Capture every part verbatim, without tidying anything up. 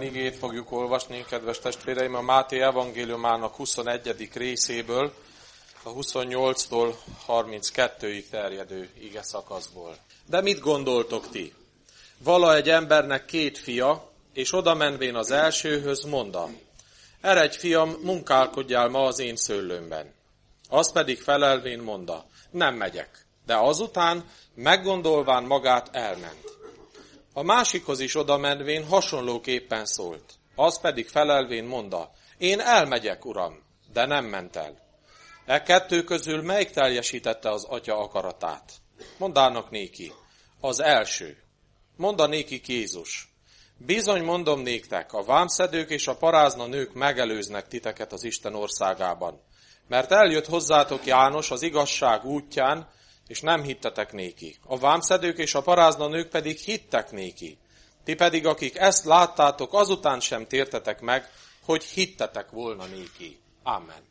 Isten igét fogjuk olvasni, kedves testvéreim, a Máté evangéliumának huszonegyedik részéből, a huszonnyolctól harminckettőig terjedő ige szakaszból. De mit gondoltok ti? Vala egy embernek két fia, és oda menvén az elsőhöz mondta: eredj, fiam, munkálkodjál ma az én szőlőmben. Az pedig felelvén mondta: nem megyek. De azután, meggondolván magát, elment. A másikhoz is oda menvén hasonlóképpen szólt. Az pedig felelvén mondta: én elmegyek, uram, de nem ment el. E kettő közül melyik teljesítette az atya akaratát? Mondának néki: az első. Monda nékik Jézus: bizony mondom néktek, a vámszedők és a parázna nők megelőznek titeket az Isten országában. Mert eljött hozzátok János az igazság útján, és nem hittetek néki. A vámszedők és a parázna nők pedig hittek néki. Ti pedig, akik ezt láttátok, azután sem tértetek meg, hogy hittetek volna néki. Amen.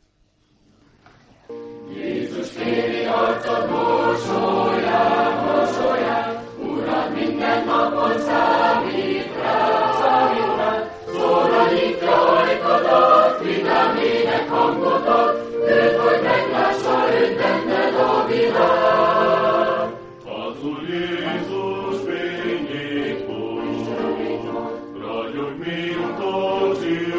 Jézus kéri arcod mosolyán, mosolyán, Uram minden napon számít rád, számít rád. Szólítja ajkadat, vidám ének hangodat, őt, hogy meglássa őt benned a világ. Az Úr Jézus fényét hoz, ragyog, mint a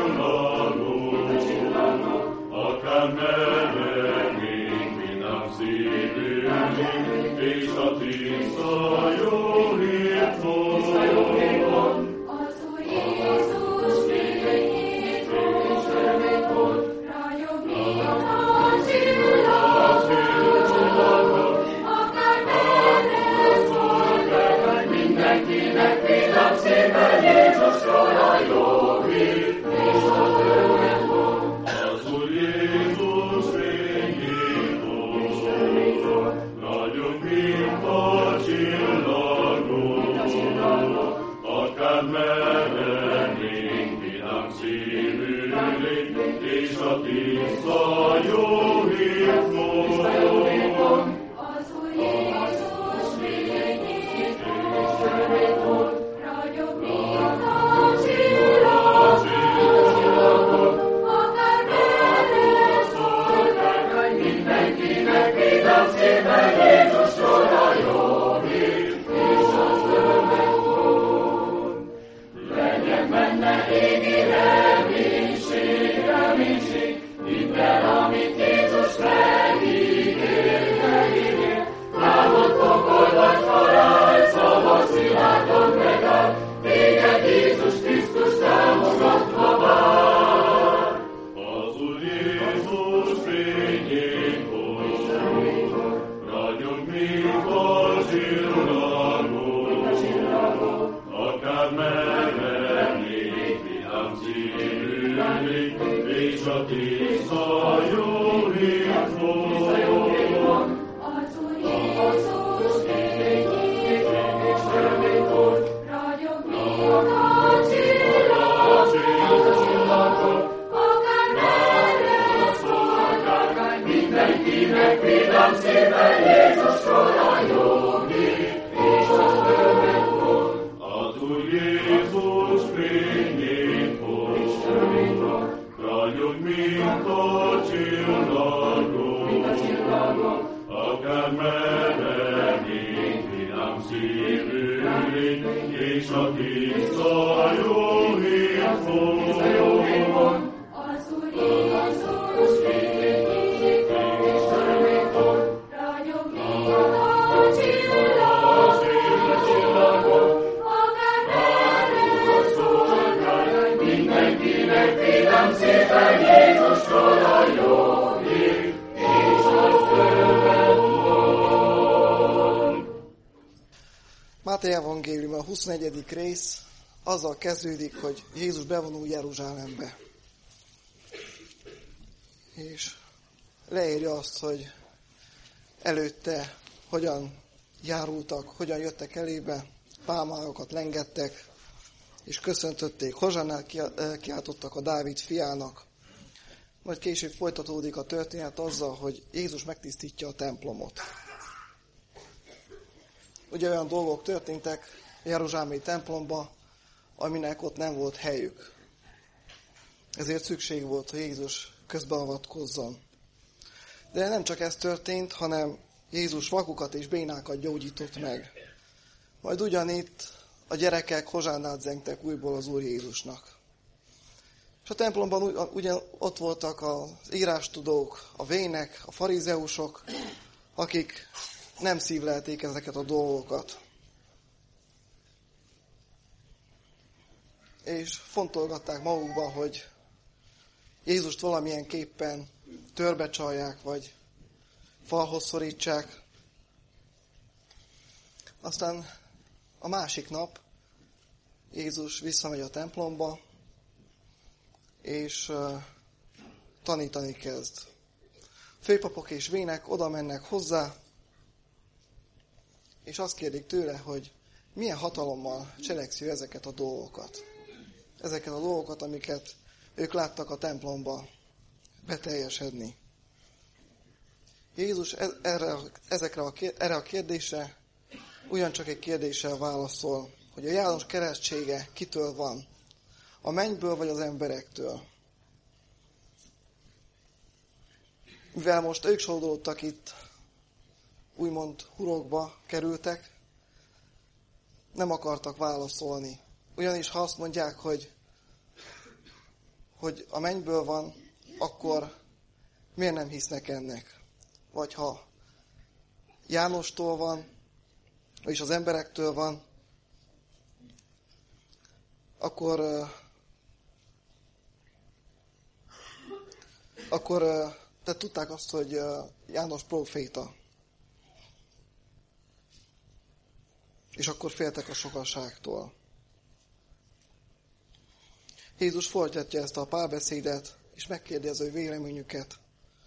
csillagok, akár melegénk, vidám szívünk, és a tiszta jó hírt hoz. Az Úr Jézus fényét hoz, ragyog, mint a csillagok, akár merre szolgál, mindenkinek vidám szívvel Jézusról a jó hír, és az öröm volt. Az Úr Jézus fényét hoz, ragyog, mint a csillagok, akár melegénk, vidám szívünk, és a tiszta jó hírt hoz. Az Úr Jézus fényét hoz, ragyog, mint a csillagok, akár merre szolgál, mindenkinek vidám szívvel Jézusról a jó hír, és az öröm volt. Legyen benne égi reménység, reménység, hidd el, amit Jézus megígér, megígér. Lábod pokol vagy halál, szava szilárdon megáll, téged Jézus Krisztus támogatva vár. Az Úr Jézus fényét hoz, ragyog, mint a csillagok, akár melegénk, vidám szívünk, és a tiszta jó hírt hoz. Az Úr Jézus fényét hoz, ragyog, mint a csillagok, akár merre szolgál, mindenkinek vidám szívvel Jézusról a jó hír, és az öröm volt. Az Úr Jézus fényét hoz, ragyog, mint a csillagok, akár melegénk, vidám szívünk, és a tiszta jó hírt hoz. Az Úr Jézus fényét hoz, ragyog, mint a csillagok, akár merre szolgál, mindenkinek vidám szívvel Jézusról a jó hír, és az öröm volt. Máté evangélium a huszonegyedik rész azzal kezdődik, hogy Jézus bevonul Jeruzsálembe. És leírja azt, hogy előtte hogyan járultak, hogyan jöttek elébe, pálmáokat lengettek, és köszöntötték, hozsannát kiáltottak a Dávid fiának. Majd később folytatódik a történet azzal, hogy Jézus megtisztítja a templomot. Ugye olyan dolgok történtek a jeruzsálemi templomban, aminek ott nem volt helyük. Ezért szükség volt, hogy Jézus közbeavatkozzon. De nem csak ez történt, hanem Jézus vakukat és bénákat gyógyított meg. Majd ugyanitt a gyerekek hozsánát zengtek újból az Úr Jézusnak. És a templomban ugyan ott voltak az írástudók, a vének, a farizeusok, akik nem szívlelték ezeket a dolgokat. És fontolgatták magukban, hogy Jézust valamilyen képpen törbe csalják, vagy falhoz szorítsák. Aztán a másik nap Jézus visszamegy a templomba, és uh, tanítani kezdd. Főpapok és vének oda mennek hozzá, és azt kérdik tőle, hogy milyen hatalommal cselekszi ezeket a dolgokat. Ezeket a dolgokat, amiket ők láttak a templomba beteljesedni. Jézus erre, ezekre a, erre a kérdésre ugyancsak egy kérdéssel válaszol, hogy a János keresztsége kitől van, a mennyből vagy az emberektől. Mivel most ők sodródtak itt, úgymond hurokba kerültek, nem akartak válaszolni. Ugyanis ha azt mondják, hogy, hogy a mennyből van, akkor miért nem hisznek ennek? Vagy ha Jánostól van, vagyis az emberektől van, akkor, akkor de tudták azt, hogy János próféta. És akkor féltek a sokaságtól. Jézus folytatja ezt a párbeszédet, és megkérdezi az ő véleményüket.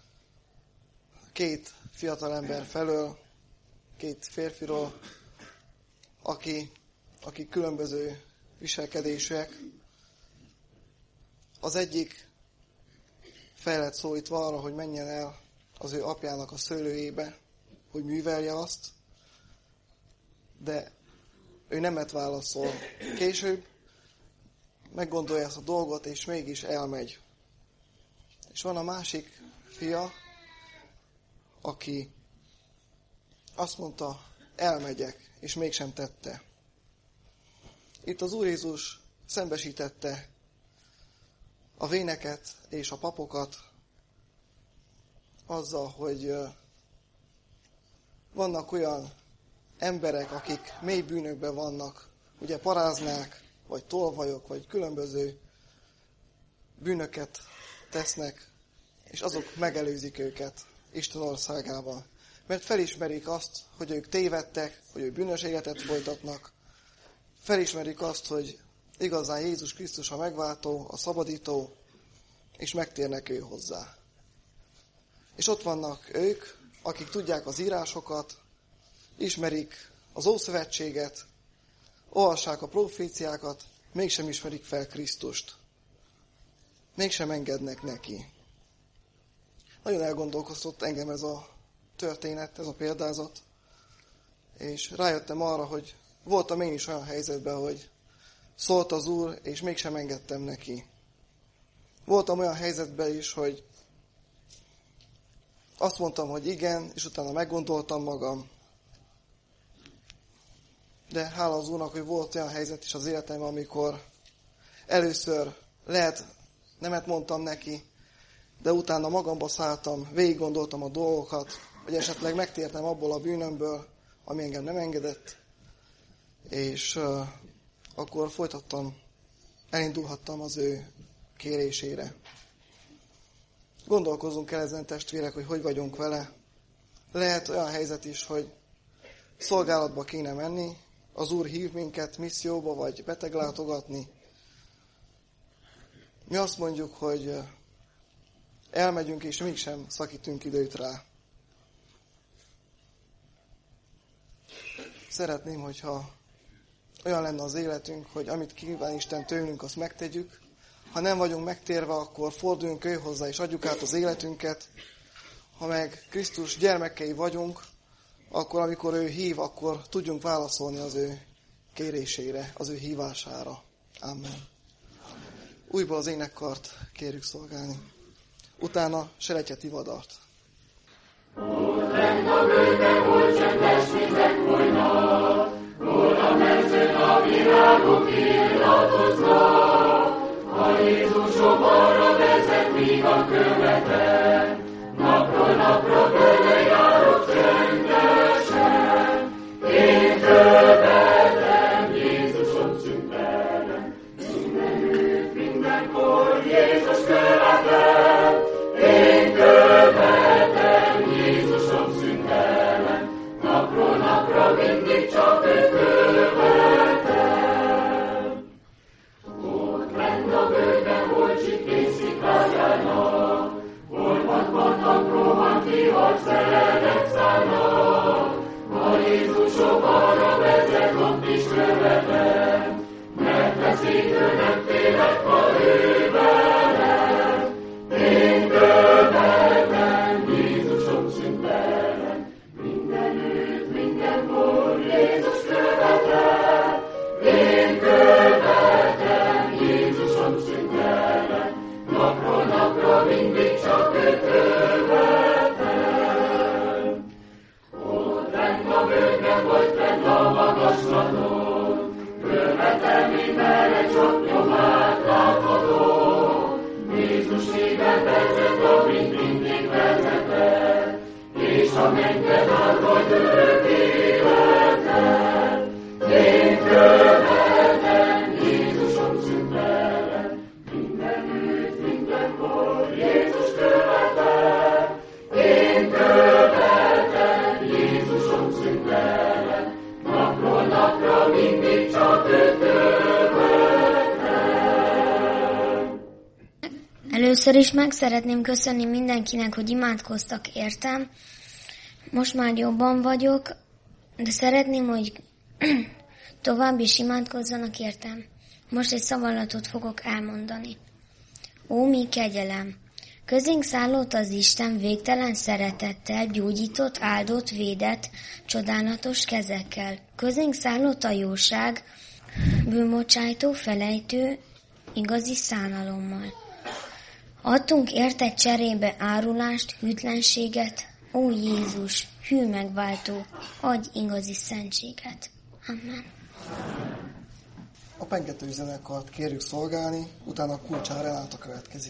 Két fiatalember felől, két férfiról, aki, aki különböző viselkedésűek. Az egyik fel lett szólítva arra, hogy menjen el az ő apjának a szőlőjébe, hogy művelje azt, de ő nemet válaszol. Később meggondolja ezt a dolgot, és mégis elmegy. És van a másik fia, aki azt mondta, elmegyek, és mégsem tette. Itt az Úr Jézus szembesítette a véneket és a papokat azzal, hogy vannak olyan emberek, akik mély bűnökben vannak, ugye paráznák, vagy tolvajok, vagy különböző bűnöket tesznek, és azok megelőzik őket Isten országában. Mert felismerik azt, hogy ők tévedtek, hogy ők bűnös életet folytatnak, felismerik azt, hogy igazán Jézus Krisztus a megváltó, a szabadító, és megtérnek ő hozzá. És ott vannak ők, akik tudják az írásokat, ismerik az Ószövetséget, olvassák a proféciákat, mégsem ismerik fel Krisztust. Mégsem engednek neki. Nagyon elgondolkoztott engem ez a történet, ez a példázat, és rájöttem arra, hogy voltam én is olyan helyzetben, hogy szólt az Úr, és mégsem engedtem neki. Voltam olyan helyzetben is, hogy azt mondtam, hogy igen, és utána meggondoltam magam. De hála az Úrnak, hogy volt olyan helyzet is az életemben, amikor először lehet nemet mondtam neki, de utána magamba szálltam, végig gondoltam a dolgokat, hogy esetleg megtértem abból a bűnömből, ami engem nem engedett, és uh, akkor folytattam, elindulhattam az ő kérésére. Gondolkozzunk el ezen, testvérek, hogy hogy vagyunk vele. Lehet olyan helyzet is, hogy szolgálatba kéne menni, az Úr hív minket misszióba, vagy beteglátogatni. Mi azt mondjuk, hogy elmegyünk, és mégsem szakítunk időt rá. Szeretném, hogyha olyan lenne az életünk, hogy amit kíván Isten tőlünk, azt megtegyük. Ha nem vagyunk megtérve, akkor forduljunk ő hozzá, és adjuk át az életünket. Ha meg Krisztus gyermekei vagyunk, akkor amikor ő hív, akkor tudjunk válaszolni az ő kérésére, az ő hívására. Amen. Újból az énekkart kérjük szolgálni. Utána Selejtje Tivadart. Ott lent a bőven, hol csendes vizek folynak, hol a mezőn a virágok illatoznak. A Jézusom arra vezet, míg a követem, napról napra vele járok csendesen. Én követem, Jézusom szüntelem, mindenütt, mindenkor Jézus követem. Én követem, Jézusom szüntelem, napról napra mindig csak őt követem. Ott lent a bőrben, hol csipkén sziklájának, hol vadbatnak rohan vihar szelek szállnak. A Jézusom arra vezet, ott is követem, mert a szívő nem félek, ha ő velem. Én követem, Jézusom szüntelem, mindenütt, mindenkor Jézus követem. Én követem, Jézusom szüntelem, napról napra mindig csak őt követem. Ott lent a bőrben, vagy fenn a magaslaton, követem mindenre, csak nyomát láthatom. Jézus szívem vezet, amint mindig vezetem, és a mennyben áll majd örök életem. Én követem, Jézusom szüntelem, mindenütt, mindenkor Jézus követem. Én követem, Jézusom szüntelem, napról napra mindig csak őt követem. Először is meg szeretném köszönni mindenkinek, hogy imádkoztak értem. Most már jobban vagyok, de szeretném, hogy tovább is imádkozzanak értem. Most egy szavallatot fogok elmondani. Ó, mi kegyelem! Közénk szállott az Isten végtelen szeretettel, gyógyított, áldott, védett, csodálatos kezekkel. Közénk szállott a jóság, bűnbocsájtó, felejtő, igazi szánalommal. Adtunk érte cserébe árulást, hűtlenséget, ó Jézus, hű megváltó, adj igazi szentséget. Amen. A pengető zenekart kérjük szolgálni, utána Kulcsár Renáta következik.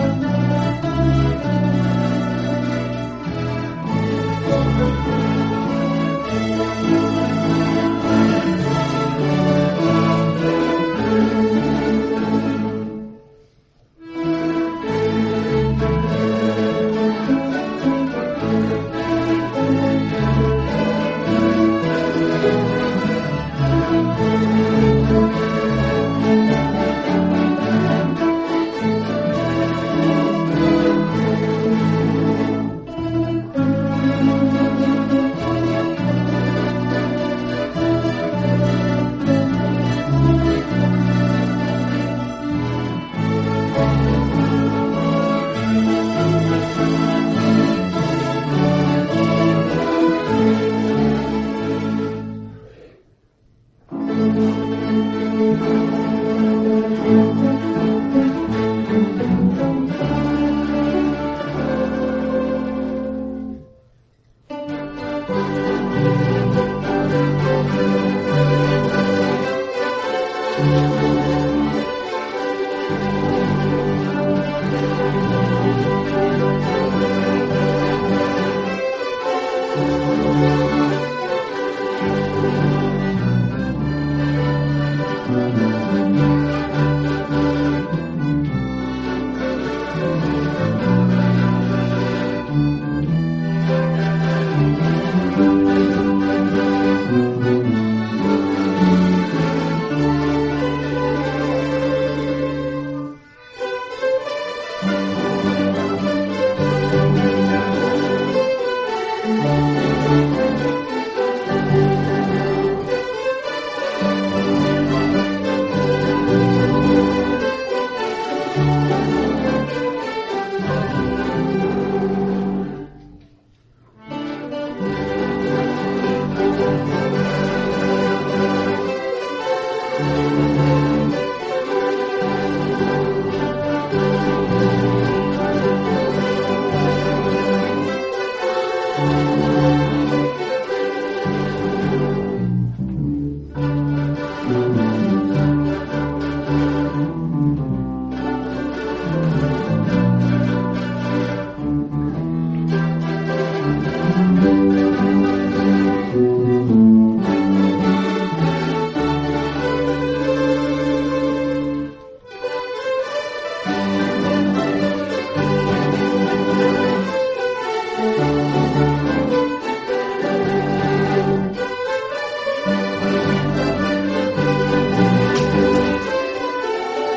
Thank you.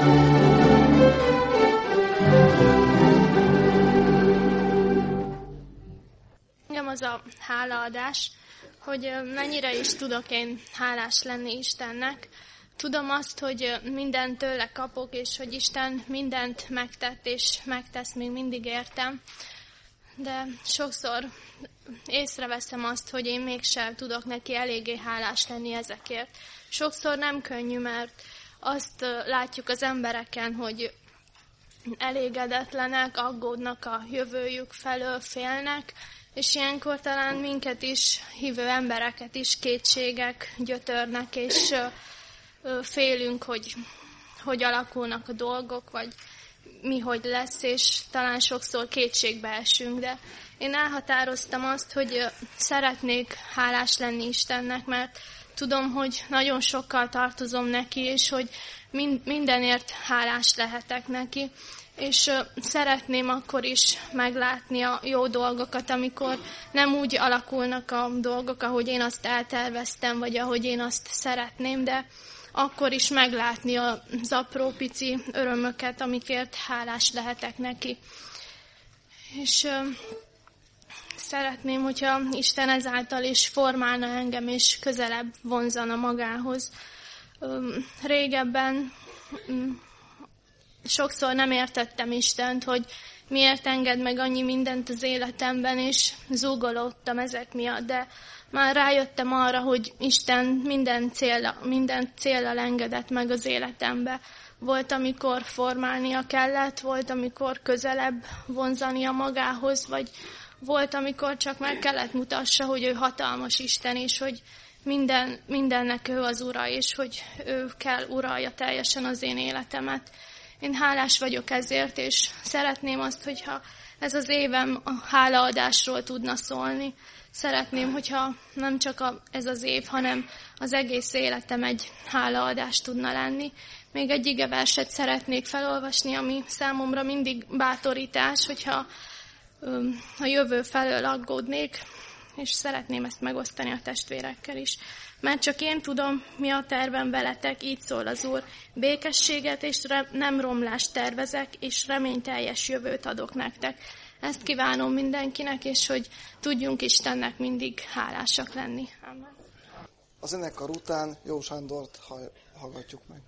Engem az a hálaadás, hogy mennyire is tudok én hálás lenni Istennek. Tudom azt, hogy mindent tőle kapok, és hogy Isten mindent megtett, és megtesz még mindig értem. De sokszor észreveszem azt, hogy én mégsem tudok neki eléggé hálás lenni ezekért. Sokszor nem könnyű, mert azt látjuk az embereken, hogy elégedetlenek, aggódnak a jövőjük felől, félnek, és ilyenkor talán minket is, hívő embereket is kétségek gyötörnek, és félünk, hogy hogy alakulnak a dolgok, vagy mi hogy lesz, és talán sokszor kétségbe esünk, de én elhatároztam azt, hogy szeretnék hálás lenni Istennek, mert tudom, hogy nagyon sokkal tartozom neki, és hogy mindenért hálás lehetek neki, és szeretném akkor is meglátni a jó dolgokat, amikor nem úgy alakulnak a dolgok, ahogy én azt elterveztem, vagy ahogy én azt szeretném, de akkor is meglátni az apró pici örömöket, amikért hálás lehetek neki. És ö, szeretném, hogyha Isten ezáltal is formálna engem, és közelebb vonzana magához. Ö, régebben ö, sokszor nem értettem Istent, hogy miért enged meg annyi mindent az életemben, és zúgolódtam ezek miatt, de már rájöttem arra, hogy Isten minden célra, minden célra engedett meg az életembe. Volt, amikor formálnia kellett, volt, amikor közelebb vonzania magához, vagy volt, amikor csak meg kellett mutassa, hogy ő hatalmas Isten, és hogy minden, mindennek ő az ura, és hogy ő kell uralja teljesen az én életemet. Én hálás vagyok ezért, és szeretném azt, hogyha ez az évem a hálaadásról tudna szólni. Szeretném, hogyha nem csak a, ez az év, hanem az egész életem egy hálaadás tudna lenni. Még egy igeverset szeretnék felolvasni, ami számomra mindig bátorítás, hogyha öm, a jövő felől aggódnék, és szeretném ezt megosztani a testvérekkel is. Mert csak én tudom, mi a tervem veletek, így szól az Úr. Békességet és re- nem romlást tervezek, és reményteljes jövőt adok nektek. Ezt kívánom mindenkinek, és hogy tudjunk Istennek mindig hálásak lenni. Amen. A zenekar után Jó Sándort hallgatjuk meg.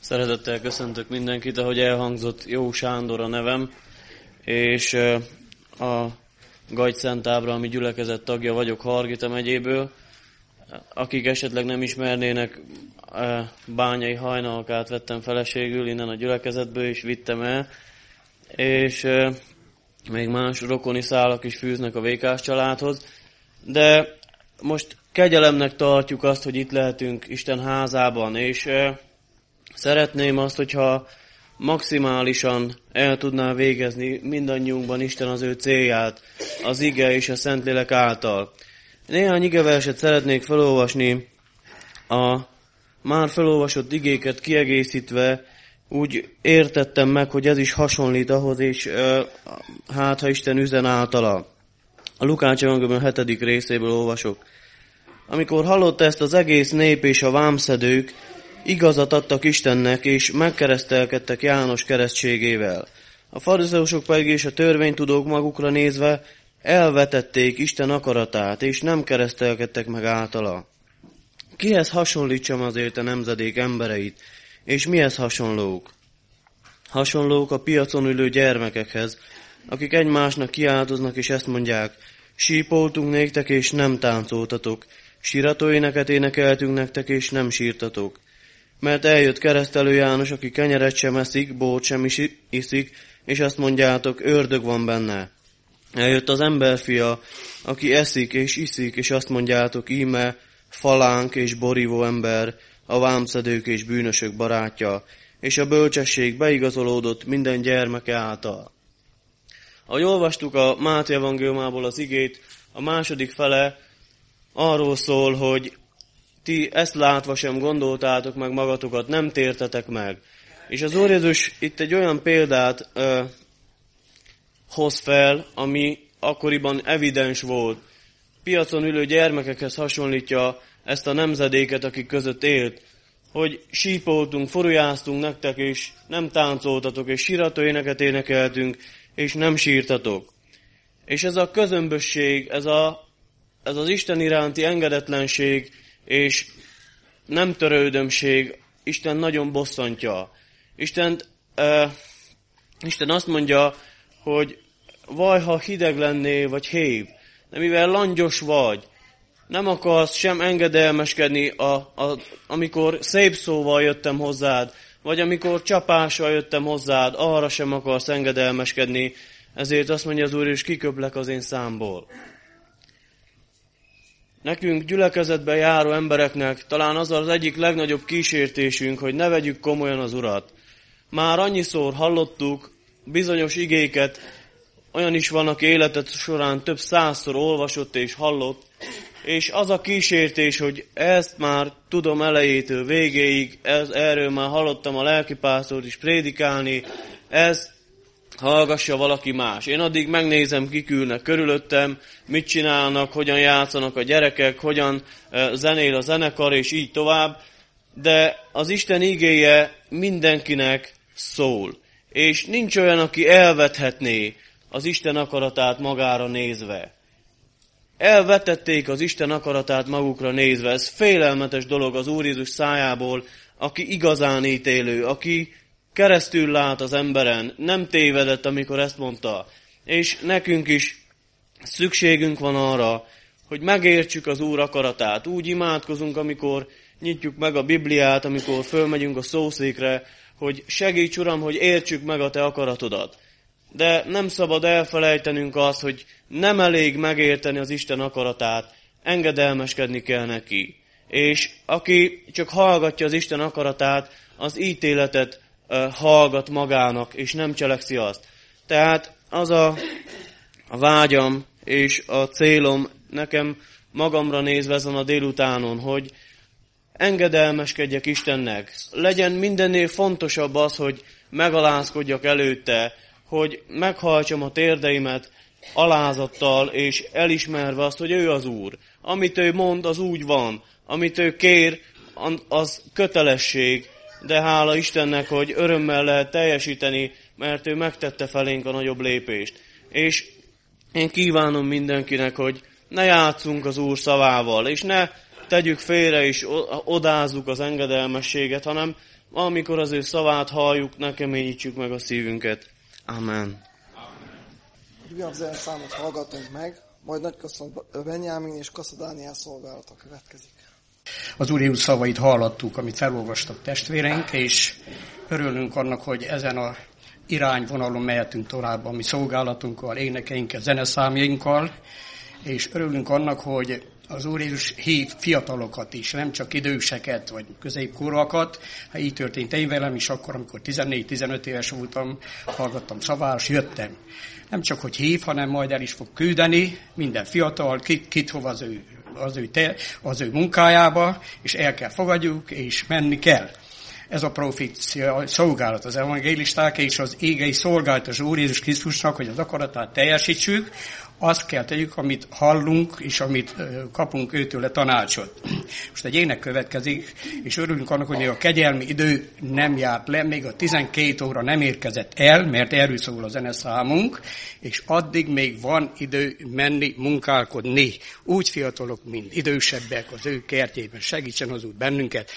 Szeretettel köszöntök mindenkit, ahogy elhangzott, Jó Sándor a nevem, és a Gagy Szent Ábrahami gyülekezet tagja vagyok Hargita megyéből. Akik esetleg nem ismernének, Bányai Hajnalkát vettem feleségül innen a gyülekezetből, és vittem el, és még más rokoni szálak is fűznek a Vékás családhoz, de most kegyelemnek tartjuk azt, hogy itt lehetünk Isten házában, és szeretném azt, hogyha maximálisan el tudná végezni mindannyiunkban Isten az ő célját, az ige és a Szentlélek által. Néhány igeverset szeretnék felolvasni, a már felolvasott igéket kiegészítve, úgy értettem meg, hogy ez is hasonlít ahhoz, és hát ha Isten üzen általa. A Lukács evangélium hetedik részéből olvasok. Amikor hallotta ezt az egész nép és a vámszedők, igazat adtak Istennek, és megkeresztelkedtek János keresztségével. A farizeusok pedig és a törvénytudók magukra nézve elvetették Isten akaratát, és nem keresztelkedtek meg általa. Kihez hasonlítsam azért a nemzedék embereit, és mihez hasonlók? Hasonlók a piacon ülő gyermekekhez, akik egymásnak kiáltoznak, és ezt mondják: sípoltunk néktek, és nem táncoltatok, síratóéneket énekeltünk nektek, és nem sírtatok. Mert eljött keresztelő János, aki kenyeret sem eszik, bort sem is iszik, és azt mondjátok, ördög van benne. Eljött az emberfia, aki eszik és iszik, és azt mondjátok, íme falánk és borívó ember, a vámszedők és bűnösök barátja, és a bölcsesség beigazolódott minden gyermeke által. Ahogy olvastuk a Máté evangéliumából az igét, a második fele arról szól, hogy ti ezt látva sem gondoltátok meg magatokat, nem tértetek meg. És az Úr Jézus itt egy olyan példát ö, hoz fel, ami akkoriban evidens volt. Piacon ülő gyermekekhez hasonlítja ezt a nemzedéket, akik között élt, hogy sípoltunk, forujáztunk nektek, és nem táncoltatok, és sírató éneket énekeltünk, és nem sírtatok. És ez a közömbösség, ez, a, ez az Isten iránti engedetlenség, és nem törődömség, Isten nagyon bosszantja. Isten, uh, Isten azt mondja, hogy vaj, ha hideg lennél, vagy hév, de mivel langyos vagy, nem akarsz sem engedelmeskedni, a, a, amikor szép szóval jöttem hozzád, vagy amikor csapással jöttem hozzád, arra sem akarsz engedelmeskedni, ezért azt mondja az Úr, és kiköplek az én számból. Nekünk gyülekezetben járó embereknek talán az az egyik legnagyobb kísértésünk, hogy ne vegyük komolyan az Urat. Már annyiszor hallottuk bizonyos igéket, olyan is van, aki életet során több százszor olvasott és hallott, és az a kísértés, hogy ezt már tudom elejétől végéig, ez, erről már hallottam a lelkipásztort is prédikálni, ez hallgassa valaki más. Én addig megnézem, kik ülnek körülöttem, mit csinálnak, hogyan játszanak a gyerekek, hogyan zenél a zenekar, és így tovább. De az Isten igéje mindenkinek szól. És nincs olyan, aki elvethetné az Isten akaratát magára nézve. Elvetették az Isten akaratát magukra nézve. Ez félelmetes dolog az Úr Jézus szájából, aki igazán ítélő, aki keresztül lát az emberen, nem tévedett, amikor ezt mondta. És nekünk is szükségünk van arra, hogy megértsük az Úr akaratát. Úgy imádkozunk, amikor nyitjuk meg a Bibliát, amikor fölmegyünk a szószékre, hogy segíts, Uram, hogy értsük meg a Te akaratodat. De nem szabad elfelejtenünk azt, hogy nem elég megérteni az Isten akaratát, engedelmeskedni kell neki. És aki csak hallgatja az Isten akaratát, az ítéletet hallgat magának, és nem cselekszi azt. Tehát az a, a vágyam és a célom nekem magamra nézve ezen a délutánon, hogy engedelmeskedjek Istennek. Legyen mindennél fontosabb az, hogy megalázkodjak előtte, hogy meghajtsam a térdeimet alázattal, és elismerve azt, hogy ő az Úr. Amit ő mond, az úgy van. Amit ő kér, az kötelesség, de hála Istennek, hogy örömmel lehet teljesíteni, mert ő megtette felénk a nagyobb lépést. És én kívánom mindenkinek, hogy ne játszunk az Úr szavával, és ne tegyük félre és odázzuk az engedelmességet, hanem amikor az ő szavát halljuk, ne keményítsük meg a szívünket. Amen. Ugyan zeneszámot hallgatunk meg, majd nagy köszönet Benyámin és Kassa Dániel szolgálata következik. Az Úr Jézus szavait hallottuk, amit felolvastak testvéreink, és örülünk annak, hogy ezen a irányvonalon mehetünk tovább a mi szolgálatunkkal, énekeinkkel, zeneszámjainkkal, és örülünk annak, hogy az Úr Jézus hív fiatalokat is, nem csak időseket, vagy középkorúakat. Hát így történt én velem is akkor, amikor tizennégy-tizenöt éves voltam, hallgattam szavát, és jöttem. Nem csak, hogy hív, hanem majd el is fog küldeni minden fiatal, kit, kit hova az ő, az, ő te, az ő munkájába, és el kell fogadjuk, és menni kell. Ez a profécia szolgálat, az evangélisták és az égei szolgálat az Úr Jézus Krisztusnak, hogy az akaratát teljesítsük, azt kell tegyük, amit hallunk, és amit kapunk őtőle tanácsot. Most egy ének következik, és örülünk annak, hogy még a kegyelmi idő nem járt le, még a tizenkét óra nem érkezett el, mert erről szól a zeneszámunk, és addig még van idő menni, munkálkodni. Úgy fiatalok, mint idősebbek az ő kertjében. Segítsen az Úr bennünket.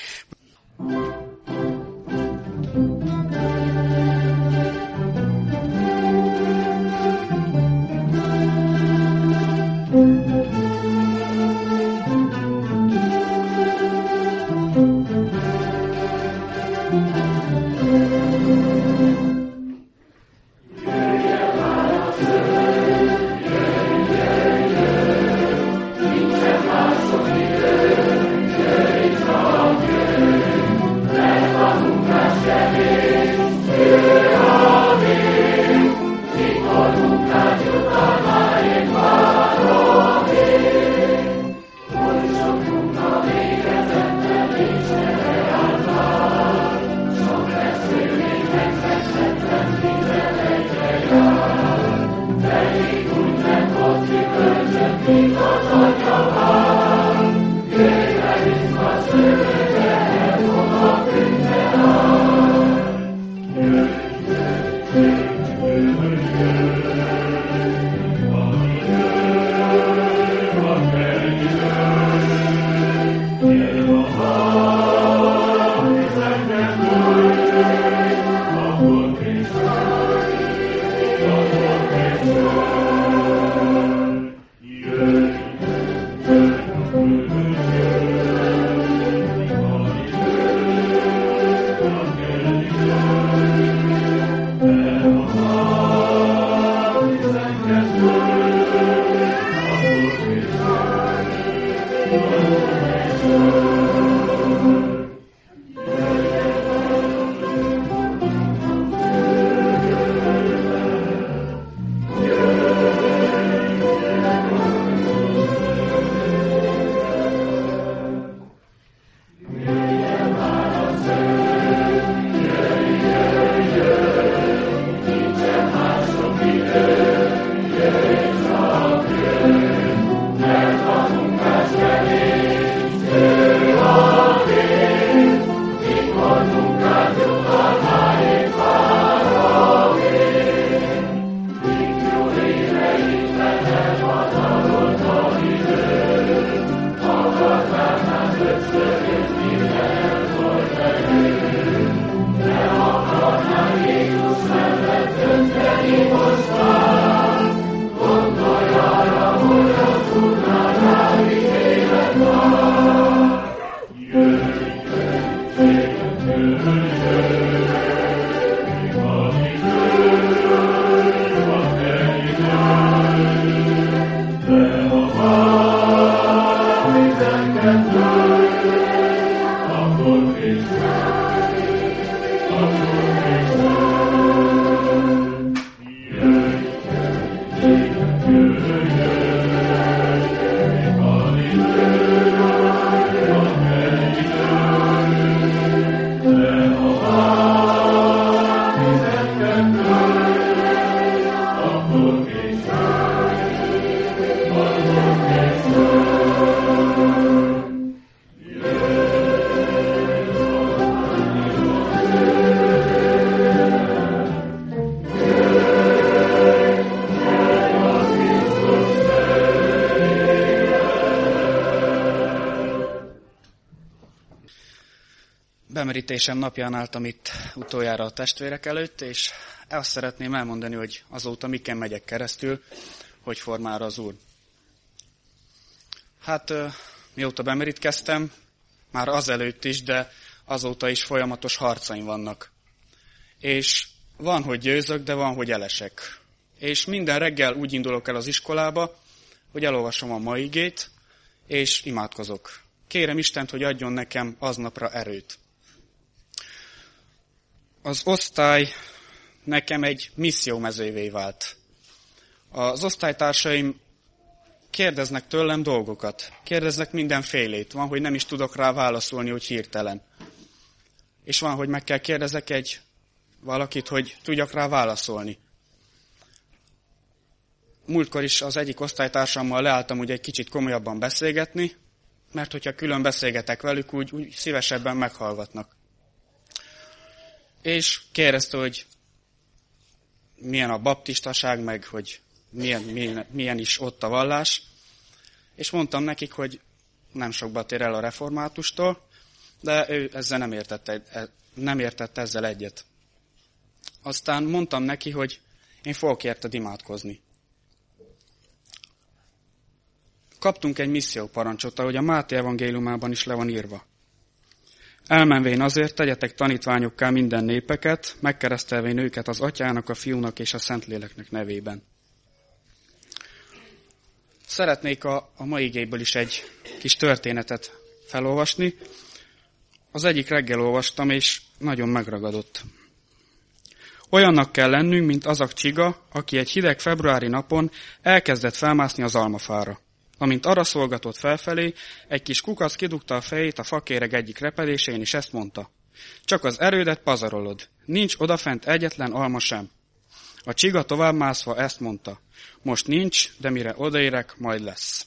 Yeah. bemerítésem napján álltam itt utoljára a testvérek előtt, és azt szeretném elmondani, hogy azóta miken megyek keresztül, hogy formára az Úr. Hát mióta bemerítkeztem, már azelőtt is, de azóta is folyamatos harcaim vannak. És van, hogy győzök, de van, hogy elesek. És minden reggel úgy indulok el az iskolába, hogy elolvasom a mai igét, és imádkozok. Kérem Istent, hogy adjon nekem aznapra erőt. Az osztály nekem egy missziómezővé vált. Az osztálytársaim kérdeznek tőlem dolgokat, kérdeznek mindenfélét. Van, hogy nem is tudok rá válaszolni, hogy hirtelen. És van, hogy meg kell kérdezek egy valakit, hogy tudjak rá válaszolni. Múltkor is az egyik osztálytársammal leálltam úgy egy kicsit komolyabban beszélgetni, mert hogyha külön beszélgetek velük, úgy, úgy szívesebben meghallgatnak. És kérdezte, hogy milyen a baptistaság, meg hogy milyen, milyen, milyen is ott a vallás. És mondtam nekik, hogy nem sokba tér el a reformátustól, de ő ezzel nem értett, nem értett ezzel egyet. Aztán mondtam neki, hogy én fogok érted imádkozni. Kaptunk egy misszióparancsot, ahogy a Máté evangéliumában is le van írva. Elmenvén azért tegyetek tanítványokká minden népeket, megkeresztelvén őket az Atyának, a Fiúnak és a Szentléleknek nevében. Szeretnék a, a mai igéből is egy kis történetet felolvasni. Az egyik reggel olvastam, és nagyon megragadott. Olyannak kell lennünk, mint az a csiga, aki egy hideg februári napon elkezdett felmászni az almafára. Amint arra szolgatott felfelé, egy kis kukac kidugta a fejét a fakéreg egyik repedésén, és ezt mondta. Csak az erődet pazarolod, nincs odafent egyetlen alma sem. A csiga tovább mászva ezt mondta. Most nincs, de mire odaérek, majd lesz.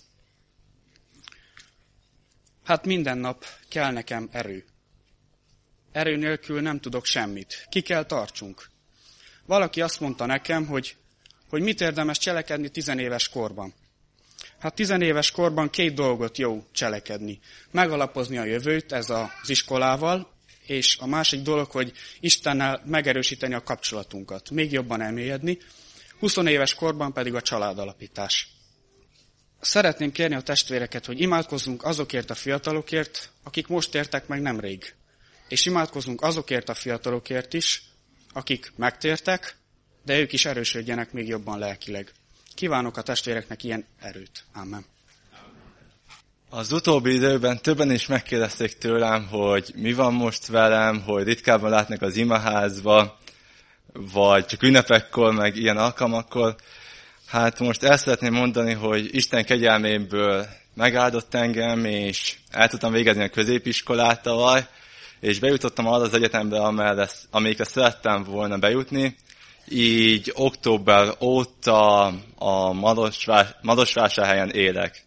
Hát minden nap kell nekem erő. Erő nélkül nem tudok semmit. Ki kell tartsunk. Valaki azt mondta nekem, hogy, hogy mit érdemes cselekedni tizenéves korban. Hát tizenéves korban két dolgot jó cselekedni. Megalapozni a jövőt, ez az iskolával, és a másik dolog, hogy Istennel megerősíteni a kapcsolatunkat, még jobban elmélyedni, húsz éves korban pedig a családalapítás. Szeretném kérni a testvéreket, hogy imádkozzunk azokért a fiatalokért, akik most értek meg nemrég. És imádkozzunk azokért a fiatalokért is, akik megtértek, de ők is erősödjenek még jobban lelkileg. Kívánok a testvéreknek ilyen erőt. Amen. Az utóbbi időben többen is megkérdezték tőlem, hogy mi van most velem, hogy ritkábban látnak az imaházba, vagy csak ünnepekkor, meg ilyen alkalmakkor. Hát most el szeretném mondani, hogy Isten kegyelméből megáldott engem, és el tudtam végezni a középiskolát tavaly, és bejutottam arra az egyetembe, amelyikre szerettem volna bejutni. Így október óta a Marosvásárhelyen élek.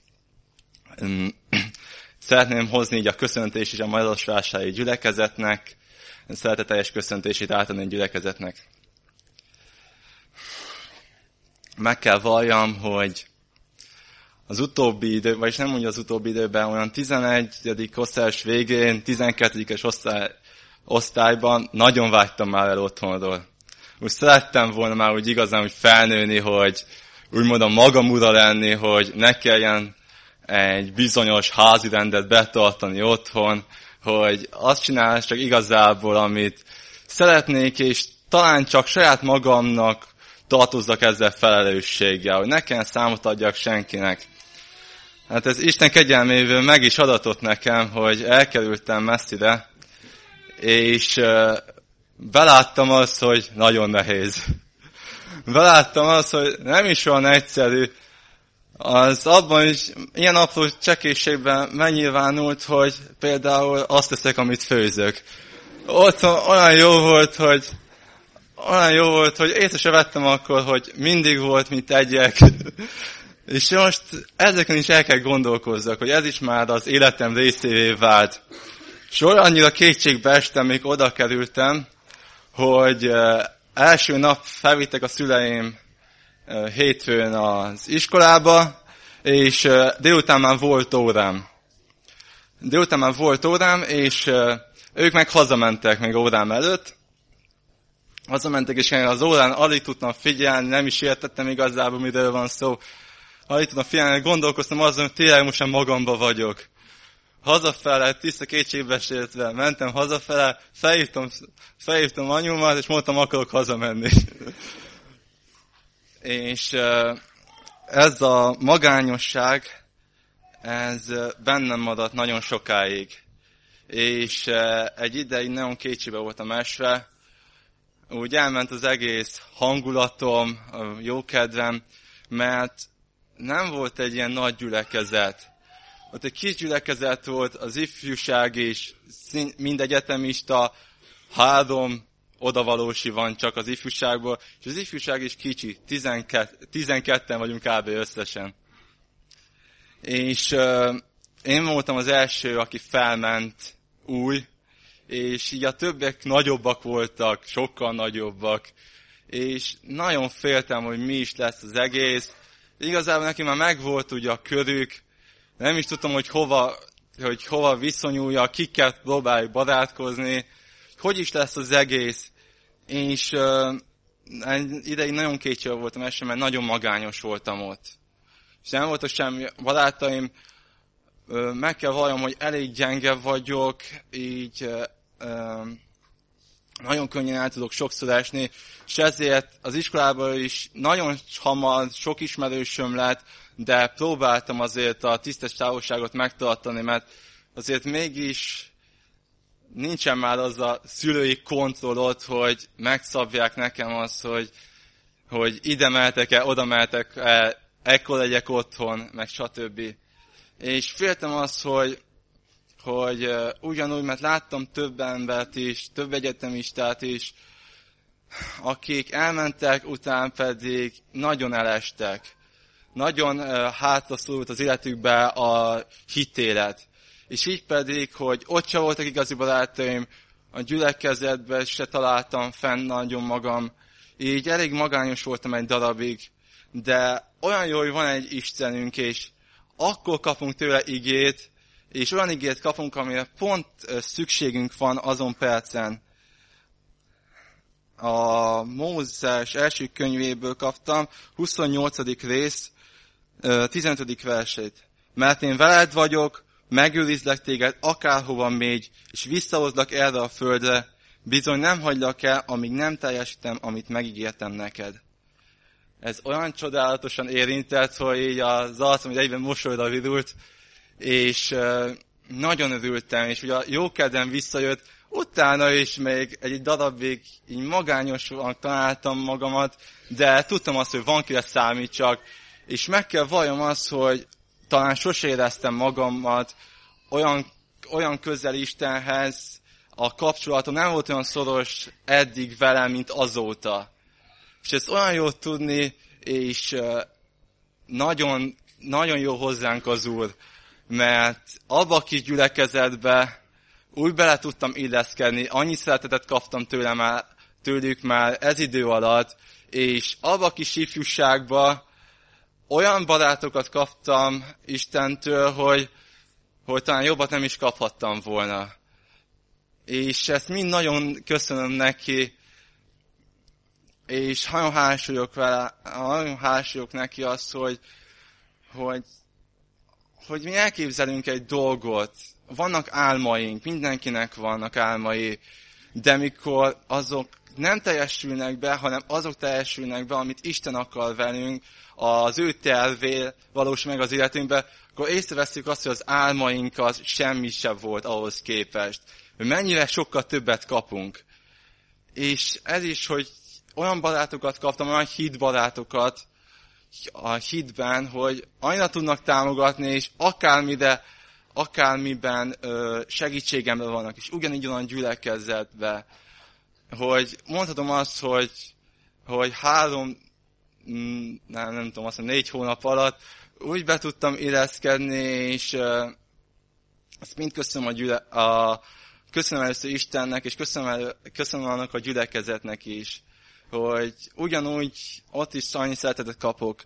Szeretném hozni így a köszöntést is a marosvásárhelyi gyülekezetnek, szeretetteljes köszöntését átadni a gyülekezetnek. Meg kell valljam, hogy az utóbbi idő, vagyis nem mondja az utóbbi időben, olyan tizenegyedik osztályos végén, tizenkettős osztály, osztályban nagyon vágytam már el otthonról. Úgy szerettem volna már úgy igazán úgy felnőni, hogy úgymond a magam ura lenni, hogy ne kelljen egy bizonyos házi rendet betartani otthon, hogy azt csinálni csak igazából, amit szeretnék, és talán csak saját magamnak tartozzak ezzel felelősséggel, hogy ne kelljen számot adjak senkinek. Hát ez Isten kegyelméből meg is adatott nekem, hogy elkerültem messzire, és beláttam azt, hogy nagyon nehéz. Beláttam azt, hogy nem is olyan egyszerű. Az abban is ilyen apró csekészségben megnyilvánult, hogy például azt teszek, amit főzök. Ott olyan jó volt, hogy olyan jó volt, hogy észre se vettem akkor, hogy mindig volt, mit tegyek. És most ezeken is el kell gondolkozzak, hogy ez is már az életem részévé vált. És olyannyira kétségbe estem, még oda kerültem, hogy első nap felvittek a szüleim hétfőn az iskolába, és délután már volt órám. Délután már volt órám, és Ők meg hazamentek még órám előtt. Hazamentek, és én az órán alig tudtam figyelni, nem is értettem igazából, miről van szó. Alig tudtam figyelni, gondolkoztam azon, hogy tényleg most már magamba vagyok. Hazafele, tiszta kétségbeesésre mentem hazafele, felhívtam, felhívtam anyumat, és mondtam, akarok hazamenni. És ez a magányosság, ez bennem maradt nagyon sokáig. És egy ideig nagyon kétségbe voltam esve, úgy elment az egész hangulatom, a jókedvem, mert nem volt egy ilyen nagy gyülekezet. Ott egy kis gyülekezet volt, az ifjúság is, mind egyetemista, három odavalósi van csak az ifjúságból, és az ifjúság is kicsi, tizenketten vagyunk kb. Összesen. És uh, én voltam az első, aki felment új, és így a többiek nagyobbak voltak, sokkal nagyobbak, és nagyon féltem, hogy mi is lesz az egész. Igazából neki már megvolt ugye a körük, nem is tudtam, hogy hova, hogy hova viszonyulja, kikkel próbáljuk barátkozni, hogy is lesz az egész. És uh, ideig nagyon kétségbe voltam esve, mert nagyon magányos voltam ott. És nem voltak semmi barátaim, uh, meg kell valljam, hogy elég gyenge vagyok, így uh, uh, nagyon könnyen el tudok sokszor esni, és ezért az iskolában is nagyon hamar sok ismerősöm lett, de próbáltam azért a tisztes távolságot megtartani, mert azért mégis nincsen már az a szülői kontrollot, hogy megszabják nekem azt, hogy, hogy ide mehetek-e, oda mehetek-e, ekkor legyek otthon, meg stb. És féltem azt, hogy, hogy uh, ugyanúgy, mert láttam több embert is, több egyetemistát is, akik elmentek, után pedig nagyon elestek. Nagyon uh, hátraszorult az életükbe a hitélet. És így pedig, hogy ott sem voltak igazi barátaim, a gyülekezetben se találtam fenn nagyon magam. Így elég magányos voltam egy darabig, de olyan jó, hogy van egy Istenünk, és akkor kapunk tőle igét, és olyan igét kapunk, amire pont szükségünk van azon percen. A Mózes első könyvéből kaptam, huszonnyolcadik rész, tizenötödik versét. Mert én veled vagyok, megőrizlek téged, akárhova mégy, és visszahozlak erre a földre, bizony nem hagylak el, amíg nem teljesítem, amit megígértem neked. Ez olyan csodálatosan érintett, hogy így az arcom egyben mosolyra virult, és uh, nagyon örültem, és ugye a jókedvem visszajött, utána is még egy darabig így magányosan találtam magamat, de tudtam azt, hogy van kire számítsak, és meg kell valljam azt, hogy talán sose éreztem magamat olyan, olyan közel Istenhez, a kapcsolatom nem volt olyan szoros eddig velem, mint azóta. És ez olyan jó tudni, és uh, nagyon, nagyon jó hozzánk az Úr, mert abba a kis gyülekezetbe úgy bele tudtam illeszkedni, annyi szeretetet kaptam tőle már, tőlük már ez idő alatt, és abba a kis ifjúságba olyan barátokat kaptam Istentől, hogy, hogy talán jobbat nem is kaphattam volna. És ezt mind nagyon köszönöm neki, és nagyon hálás vagyok vele, nagyon hálás vagyok neki azt, hogy, hogy, hogy mi elképzelünk egy dolgot. Vannak álmaink, mindenkinek vannak álmai, de mikor azok nem teljesülnek be, hanem azok teljesülnek be, amit Isten akar velünk, az ő tervé valósul meg az életünkbe, akkor észreveszünk azt, hogy az álmaink az semmi sem volt ahhoz képest. Hogy mennyire sokkal többet kapunk. És ez is, hogy olyan barátokat kaptam, olyan hitbarátokat a hitben, hogy annyira tudnak támogatni, és akármire, akármiben ö, segítségemre vannak, és ugyanígy olyan gyülekezetbe, hogy mondhatom azt, hogy, hogy három, nem, nem tudom, azt mondom, négy hónap alatt úgy be tudtam illeszkedni, és ö, azt mind köszönöm a, gyüle, a köszönöm először Istennek, és köszönöm, elő, köszönöm annak a gyülekezetnek is, hogy ugyanúgy ott is annyi szeretetet kapok.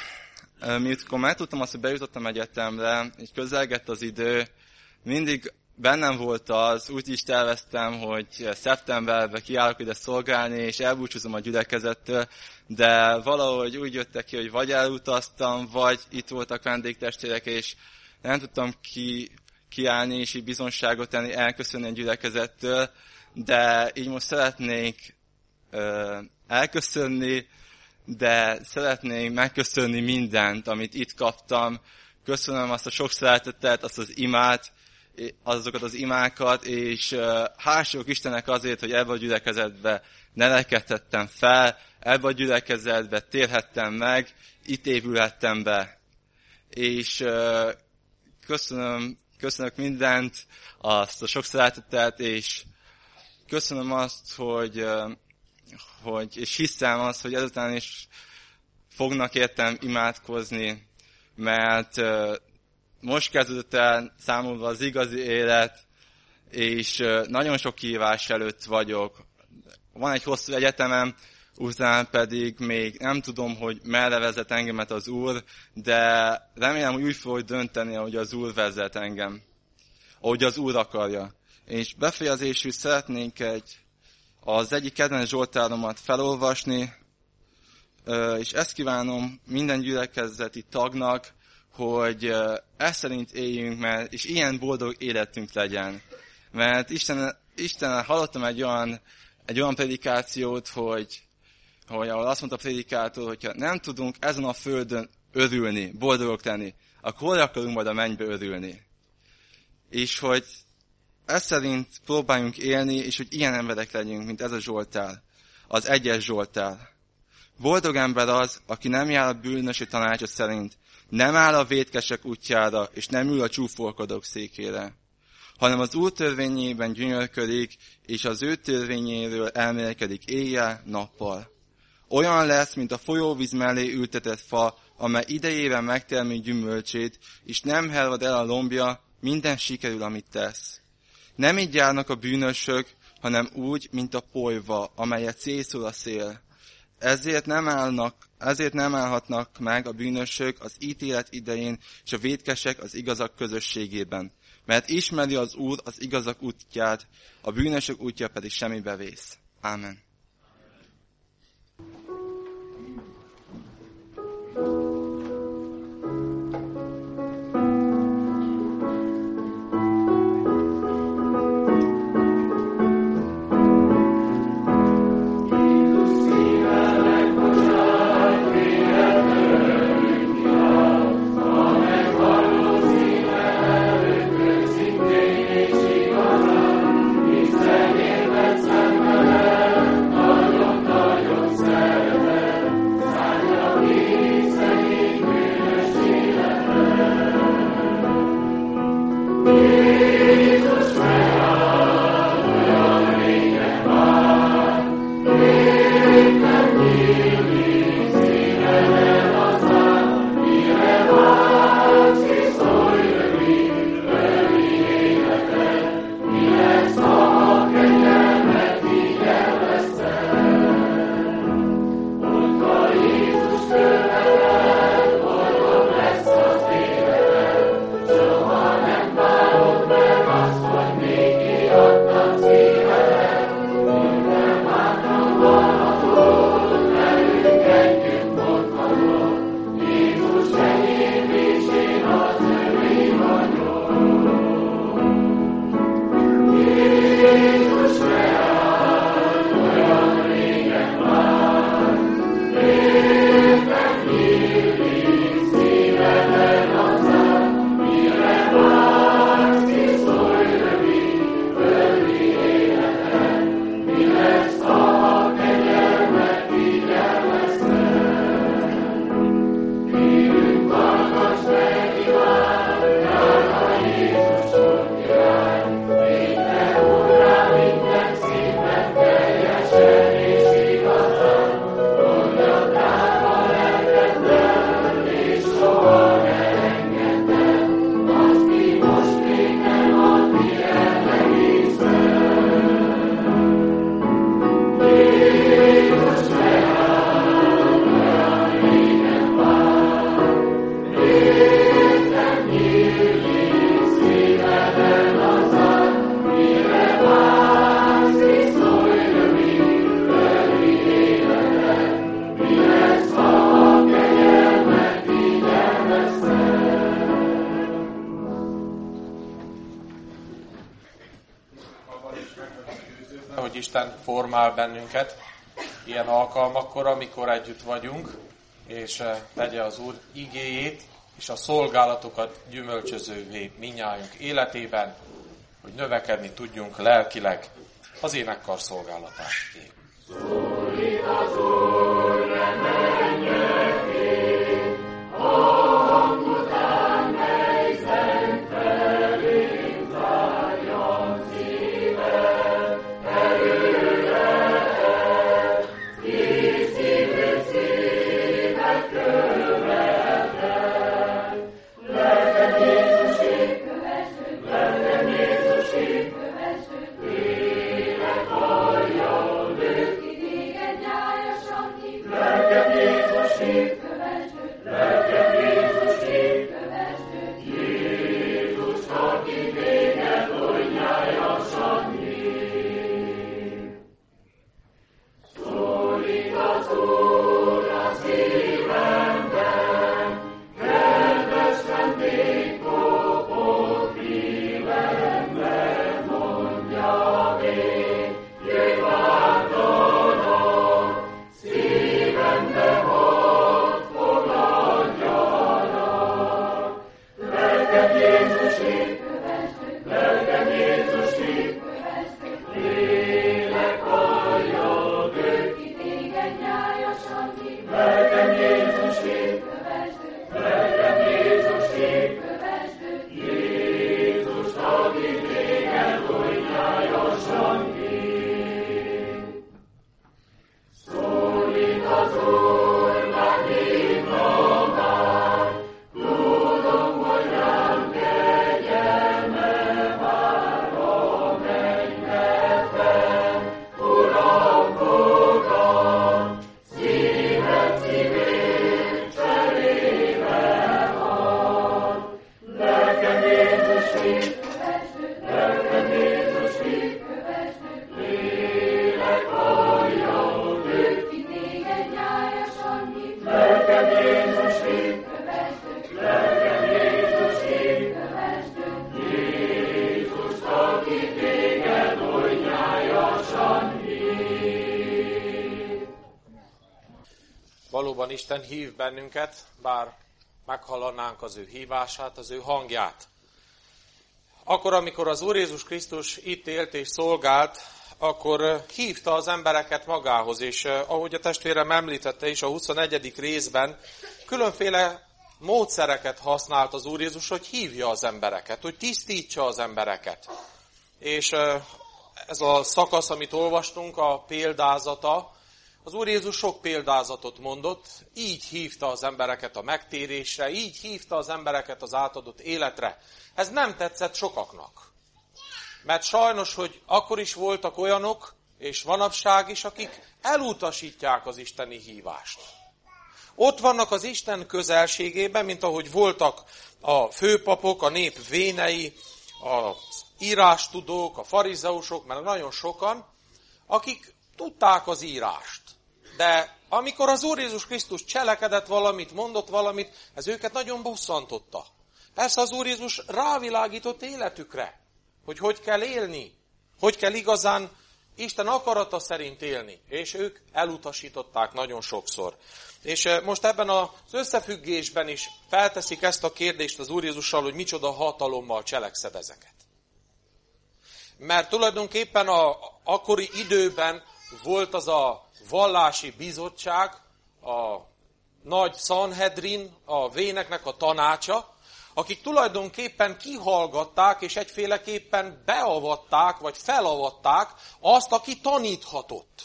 Miután megtudtam azt, hogy bejutottam egyetemre, és közelgett az idő, mindig bennem volt az, úgy is terveztem, hogy szeptemberben kiállok ide szolgálni, és elbúcsúzom a gyülekezettől, de valahogy úgy jöttek ki, hogy vagy elutaztam, vagy itt voltak vendégtestvérek, és nem tudtam ki, kiállni, és így bizonságot tenni, elköszönni a gyülekezettől, de így most szeretnék ö, elköszönni, de szeretnék megköszönni mindent, amit itt kaptam. Köszönöm azt a sok szeretetet, azt az imát, azokat az imákat, és uh, hálások Istennek azért, hogy ebbe a gyülekezetbe nelekedhettem fel, ebbe a gyülekezetbe térhettem meg, itt épülhettem be. És uh, köszönöm, köszönök mindent, azt a sok szeretetet, és köszönöm azt, hogy, uh, hogy és hiszem azt, hogy ezután is fognak értem imádkozni, mert uh, most kezdődött el számomra az igazi élet, és nagyon sok kihívás előtt vagyok. Van egy hosszú egyetemem, utána pedig még nem tudom, hogy merre vezet engemet az Úr, de remélem, hogy úgy fog dönteni, ahogy az Úr vezet engem, ahogy az Úr akarja. És befejezésül szeretnénk egy, az egyik kedvenc zsoltáromat felolvasni, és ezt kívánom minden gyülekezeti tagnak, hogy ezt szerint éljünk, mert, és ilyen boldog életünk legyen. Mert Isten, Isten hallottam egy olyan, egy olyan predikációt, hogy, hogy ahol azt mondta a predikátor, hogyha nem tudunk ezen a földön örülni, boldogok lenni, akkor hol akarunk majd a mennybe örülni. És hogy ezt szerint próbáljunk élni, és hogy ilyen emberek legyünk, mint ez a zsoltár, az egyes zsoltár. Boldog ember az, aki nem jár a bűnösi tanácsa szerint, nem áll a vétkesek útjára, és nem ül a csúfolkodók székére, hanem az Úr törvényében gyönyörködik, és az ő törvényéről elmélkedik éjjel-nappal. Olyan lesz, mint a folyóvíz mellé ültetett fa, amely idejében megtermi gyümölcsét, és nem hervad el a lombja, minden sikerül, amit tesz. Nem így járnak a bűnösök, hanem úgy, mint a polyva, amelyet szétszór a szél. Ezért nem, állnak, ezért nem állhatnak meg a bűnösök az ítélet idején, és a vétkesek az igazak közösségében. Mert ismeri az Úr az igazak útját, a bűnösök útja pedig semmibe vész. Ámen. Soha nem válod meg azt, hogy még hogy Isten formál bennünket ilyen alkalmakkor, amikor együtt vagyunk, és tegye az Úr igéjét és a szolgálatokat gyümölcsözővé minnyájunk életében, hogy növekedni tudjunk lelkileg az énekkar szolgálatáig. Szólít az Úr, menjek én, hang után, mely szent felén zárjam szívem, erőre, kis szívű szívet követem. Lelkem Jézusi, lelkem Jézusi, lélek hallja őt. Lelkem Jézusi, lelkem Jézusi, Jézus, aki téged oly nyájasan hív. Szólít az Úr a szívemben, kedves vendég kopog szívemben, mondja még, jöjj vártalak, szívembe hadd fogadjanak. Lelkem Jézusi, lelkem Jézusi, lélek hallja őt. Lelkem Jézusi, lelkem Jézusi, Jézus, aki téged oly nyájasan hív. Szólít az Úr, meghívna már, tudom, hogy rám kegyelme vár a mennyekben. Uram, fogad, szíved szívét cserébe ad. Lelkem Jézusi, lelkem Jézusi, lélek hallja őt. Lelkem Jézusi, lelkem Jézusi, Jézus, aki téged oly nyájasan hív. Valóban Isten hív bennünket, bár meghallanánk az ő hívását, az ő hangját. Akkor, amikor az Úr Jézus Krisztus itt élt és szolgált, akkor hívta az embereket magához, és ahogy a testvérem említette is a huszonegyedik részben, különféle módszereket használt az Úr Jézus, hogy hívja az embereket, hogy tisztítsa az embereket. És ez a szakasz, amit olvastunk, a példázata, az Úr Jézus sok példázatot mondott, így hívta az embereket a megtérésre, így hívta az embereket az átadott életre. Ez nem tetszett sokaknak. Mert sajnos, hogy akkor is voltak olyanok, és manapság is, akik elutasítják az isteni hívást. Ott vannak az Isten közelségében, mint ahogy voltak a főpapok, a nép vénei, az írástudók, a farizeusok, mert nagyon sokan, akik tudták az írást. De amikor az Úr Jézus Krisztus cselekedett valamit, mondott valamit, ez őket nagyon bosszantotta. Persze az Úr Jézus rávilágított életükre, hogy hogy kell élni, hogy kell igazán Isten akarata szerint élni, és ők elutasították nagyon sokszor. És most ebben az összefüggésben is felteszik ezt a kérdést az Úr Jézussal, hogy micsoda hatalommal cselekszed ezeket. Mert tulajdonképpen a akkori időben volt az a vallási bizottság, a nagy Sanhedrin, a véneknek a tanácsa, akik tulajdonképpen kihallgatták és egyféleképpen beavatták, vagy felavatták azt, aki taníthatott.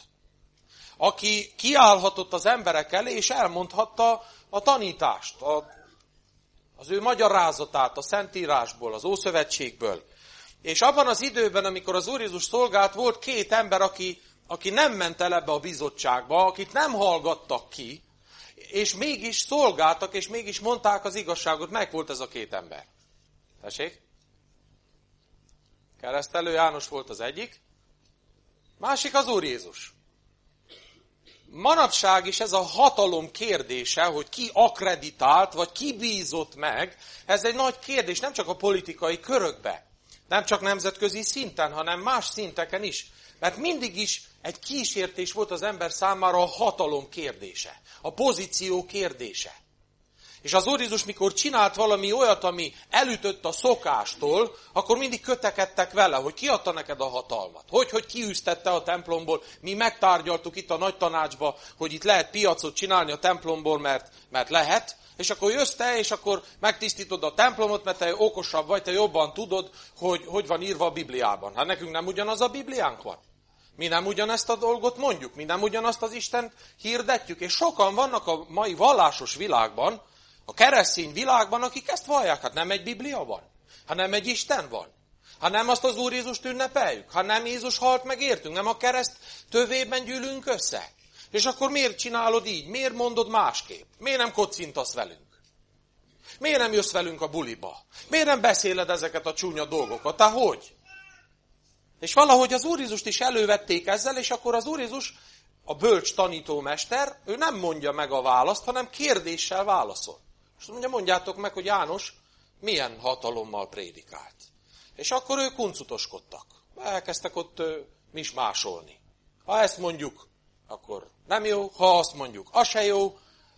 Aki kiállhatott az emberek elé, és elmondhatta a tanítást, a, az ő magyarázatát a Szentírásból, az Ószövetségből. És abban az időben, amikor az Úr Jézus szolgált, volt két ember, aki, aki nem ment el ebbe a bizottságba, akit nem hallgattak ki, és mégis szolgáltak, és mégis mondták az igazságot. Meg volt ez a két ember? Tessék? Keresztelő János volt az egyik, másik az Úr Jézus. Manapság is ez a hatalom kérdése, hogy ki akkreditált, vagy ki bízott meg, ez egy nagy kérdés, nem csak a politikai körökbe, nem csak nemzetközi szinten, hanem más szinteken is. Mert mindig is egy kísértés volt az ember számára a hatalom kérdése, a pozíció kérdése. És az Úr Jézus, mikor csinált valami olyat, ami elütött a szokástól, akkor mindig kötekedtek vele, hogy ki adta neked a hatalmat. Hogy, hogy kiűztette a templomból. Mi megtárgyaltuk itt a nagy tanácsba, hogy itt lehet piacot csinálni a templomból, mert, mert lehet. És akkor jössz te, és akkor megtisztítod a templomot, mert te okosabb vagy, te jobban tudod, hogy hogy van írva a Bibliában. Hát nekünk nem ugyanaz a Bibliánk van. Mi nem ugyanezt a dolgot mondjuk, mi nem ugyanazt az Istent hirdetjük. És sokan vannak a mai vallásos világban, a keresztény világban, akik ezt vallják. Hát nem egy Biblia van, hát nem egy Isten van, hát nem azt az Úr Jézust ünnepeljük, hát nem Jézus halt meg értünk, nem a kereszt tövében gyűlünk össze. És akkor miért csinálod így? Miért mondod másképp? Miért nem kocintasz velünk? Miért nem jössz velünk a buliba? Miért nem beszéled ezeket a csúnya dolgokat? Te hogy? És valahogy az Úr Jézust is elővették ezzel, és akkor az Úr Jézus, a bölcs tanítómester, ő nem mondja meg a választ, hanem kérdéssel válaszol. És mondja, mondjátok meg, hogy János milyen hatalommal prédikált. És akkor ők kuncutoskodtak. Elkezdtek ott mismásolni. Ha ezt mondjuk, akkor nem jó, ha azt mondjuk, az se jó.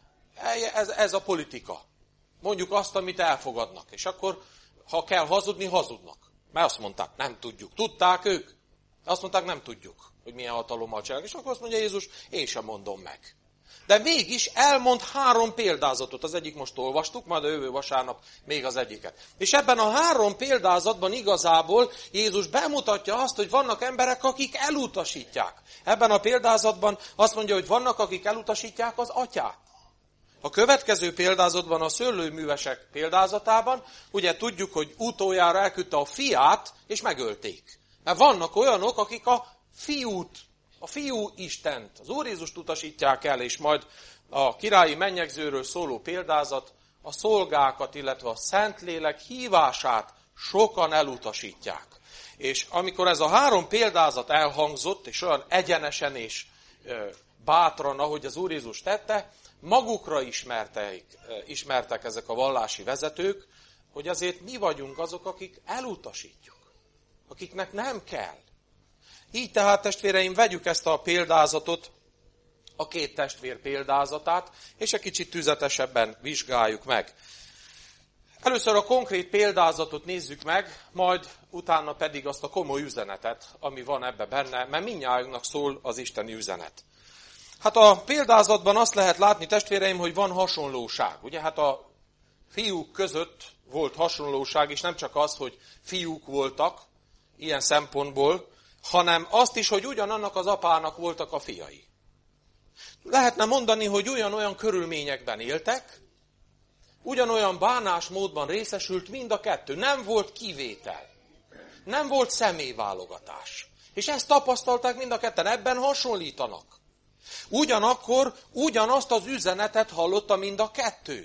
Ez, ez a politika. Mondjuk azt, amit elfogadnak. És akkor, ha kell hazudni, hazudnak. Mert azt mondták, nem tudjuk. Tudták ők? Azt mondták, nem tudjuk, hogy milyen hatalommal csinálják. És akkor azt mondja Jézus, én sem mondom meg. De mégis elmond három példázatot. Az egyik most olvastuk, majd a jövő vasárnap még az egyiket. És ebben a három példázatban igazából Jézus bemutatja azt, hogy vannak emberek, akik elutasítják. Ebben a példázatban azt mondja, hogy vannak, akik elutasítják az atyát. A következő példázatban, a szőlőművesek példázatában, ugye tudjuk, hogy utoljára elküldte a fiát, és megölték. Mert vannak olyanok, akik a fiút, a fiú Istent, az Úr Jézust utasítják el, és majd a királyi mennyegzőről szóló példázat, a szolgákat, illetve a Szentlélek hívását sokan elutasítják. És amikor ez a három példázat elhangzott, és olyan egyenesen és bátran, ahogy az Úr Jézus tette, magukra ismertek, ismertek ezek a vallási vezetők, hogy azért mi vagyunk azok, akik elutasítjuk, akiknek nem kell. Így tehát, testvéreim, vegyük ezt a példázatot, a két testvér példázatát, és egy kicsit tüzetesebben vizsgáljuk meg. Először a konkrét példázatot nézzük meg, majd utána pedig azt a komoly üzenetet, ami van ebbe benne, mert mindnyájunknak szól az isteni üzenet. Hát a példázatban azt lehet látni, testvéreim, hogy van hasonlóság. Ugye hát a fiúk között volt hasonlóság, és nem csak az, hogy fiúk voltak ilyen szempontból, hanem azt is, hogy ugyanannak az apának voltak a fiai. Lehetne mondani, hogy ugyanolyan körülményekben éltek, ugyanolyan bánásmódban részesült mind a kettő. Nem volt kivétel. Nem volt személyválogatás. És ezt tapasztalták mind a ketten, ebben hasonlítanak. Ugyanakkor ugyanazt az üzenetet hallotta mind a kettő.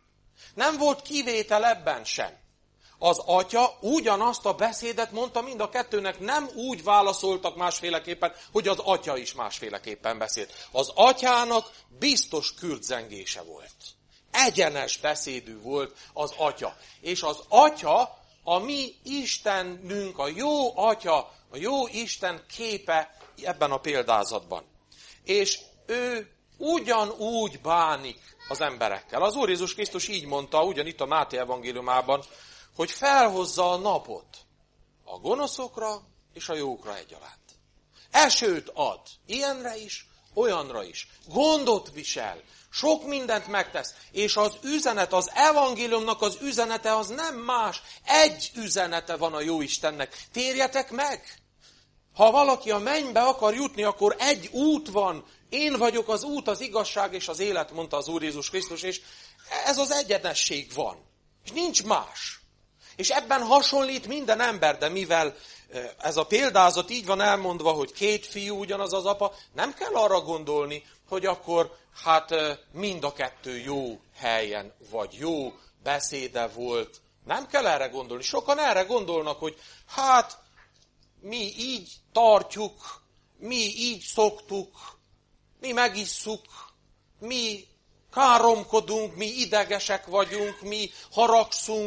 Nem volt kivétel ebben sem. Az atya ugyanazt a beszédet mondta mind a kettőnek, nem úgy válaszoltak másféleképpen, hogy az atya is másféleképpen beszélt. Az atyának biztos kürtzengése volt. Egyenes beszédű volt az atya. És az atya, a mi Istenünk, a jó atya, a jó Isten képe ebben a példázatban. És ő ugyanúgy bánik az emberekkel. Az Úr Jézus Krisztus így mondta, ugyanitt a Máté evangéliumában, hogy felhozza a napot a gonoszokra és a jókra egyaránt. Esőt ad, ilyenre is, olyanra is. Gondot visel, sok mindent megtesz. És az üzenet, az evangéliumnak az üzenete az nem más. Egy üzenete van a jó Istennek. Térjetek meg! Ha valaki a mennybe akar jutni, akkor egy út van. Én vagyok az út, az igazság és az élet, mondta az Úr Jézus Krisztus, és ez az egyenesség van. És nincs más. És ebben hasonlít minden ember, de mivel ez a példázat így van elmondva, hogy két fiú ugyanaz az apa, nem kell arra gondolni, hogy akkor hát mind a kettő jó helyen, vagy jó beszéde volt. Nem kell erre gondolni. Sokan erre gondolnak, hogy hát mi így tartjuk, mi így szoktuk, mi megisszuk, mi káromkodunk, mi idegesek vagyunk, mi haragszunk,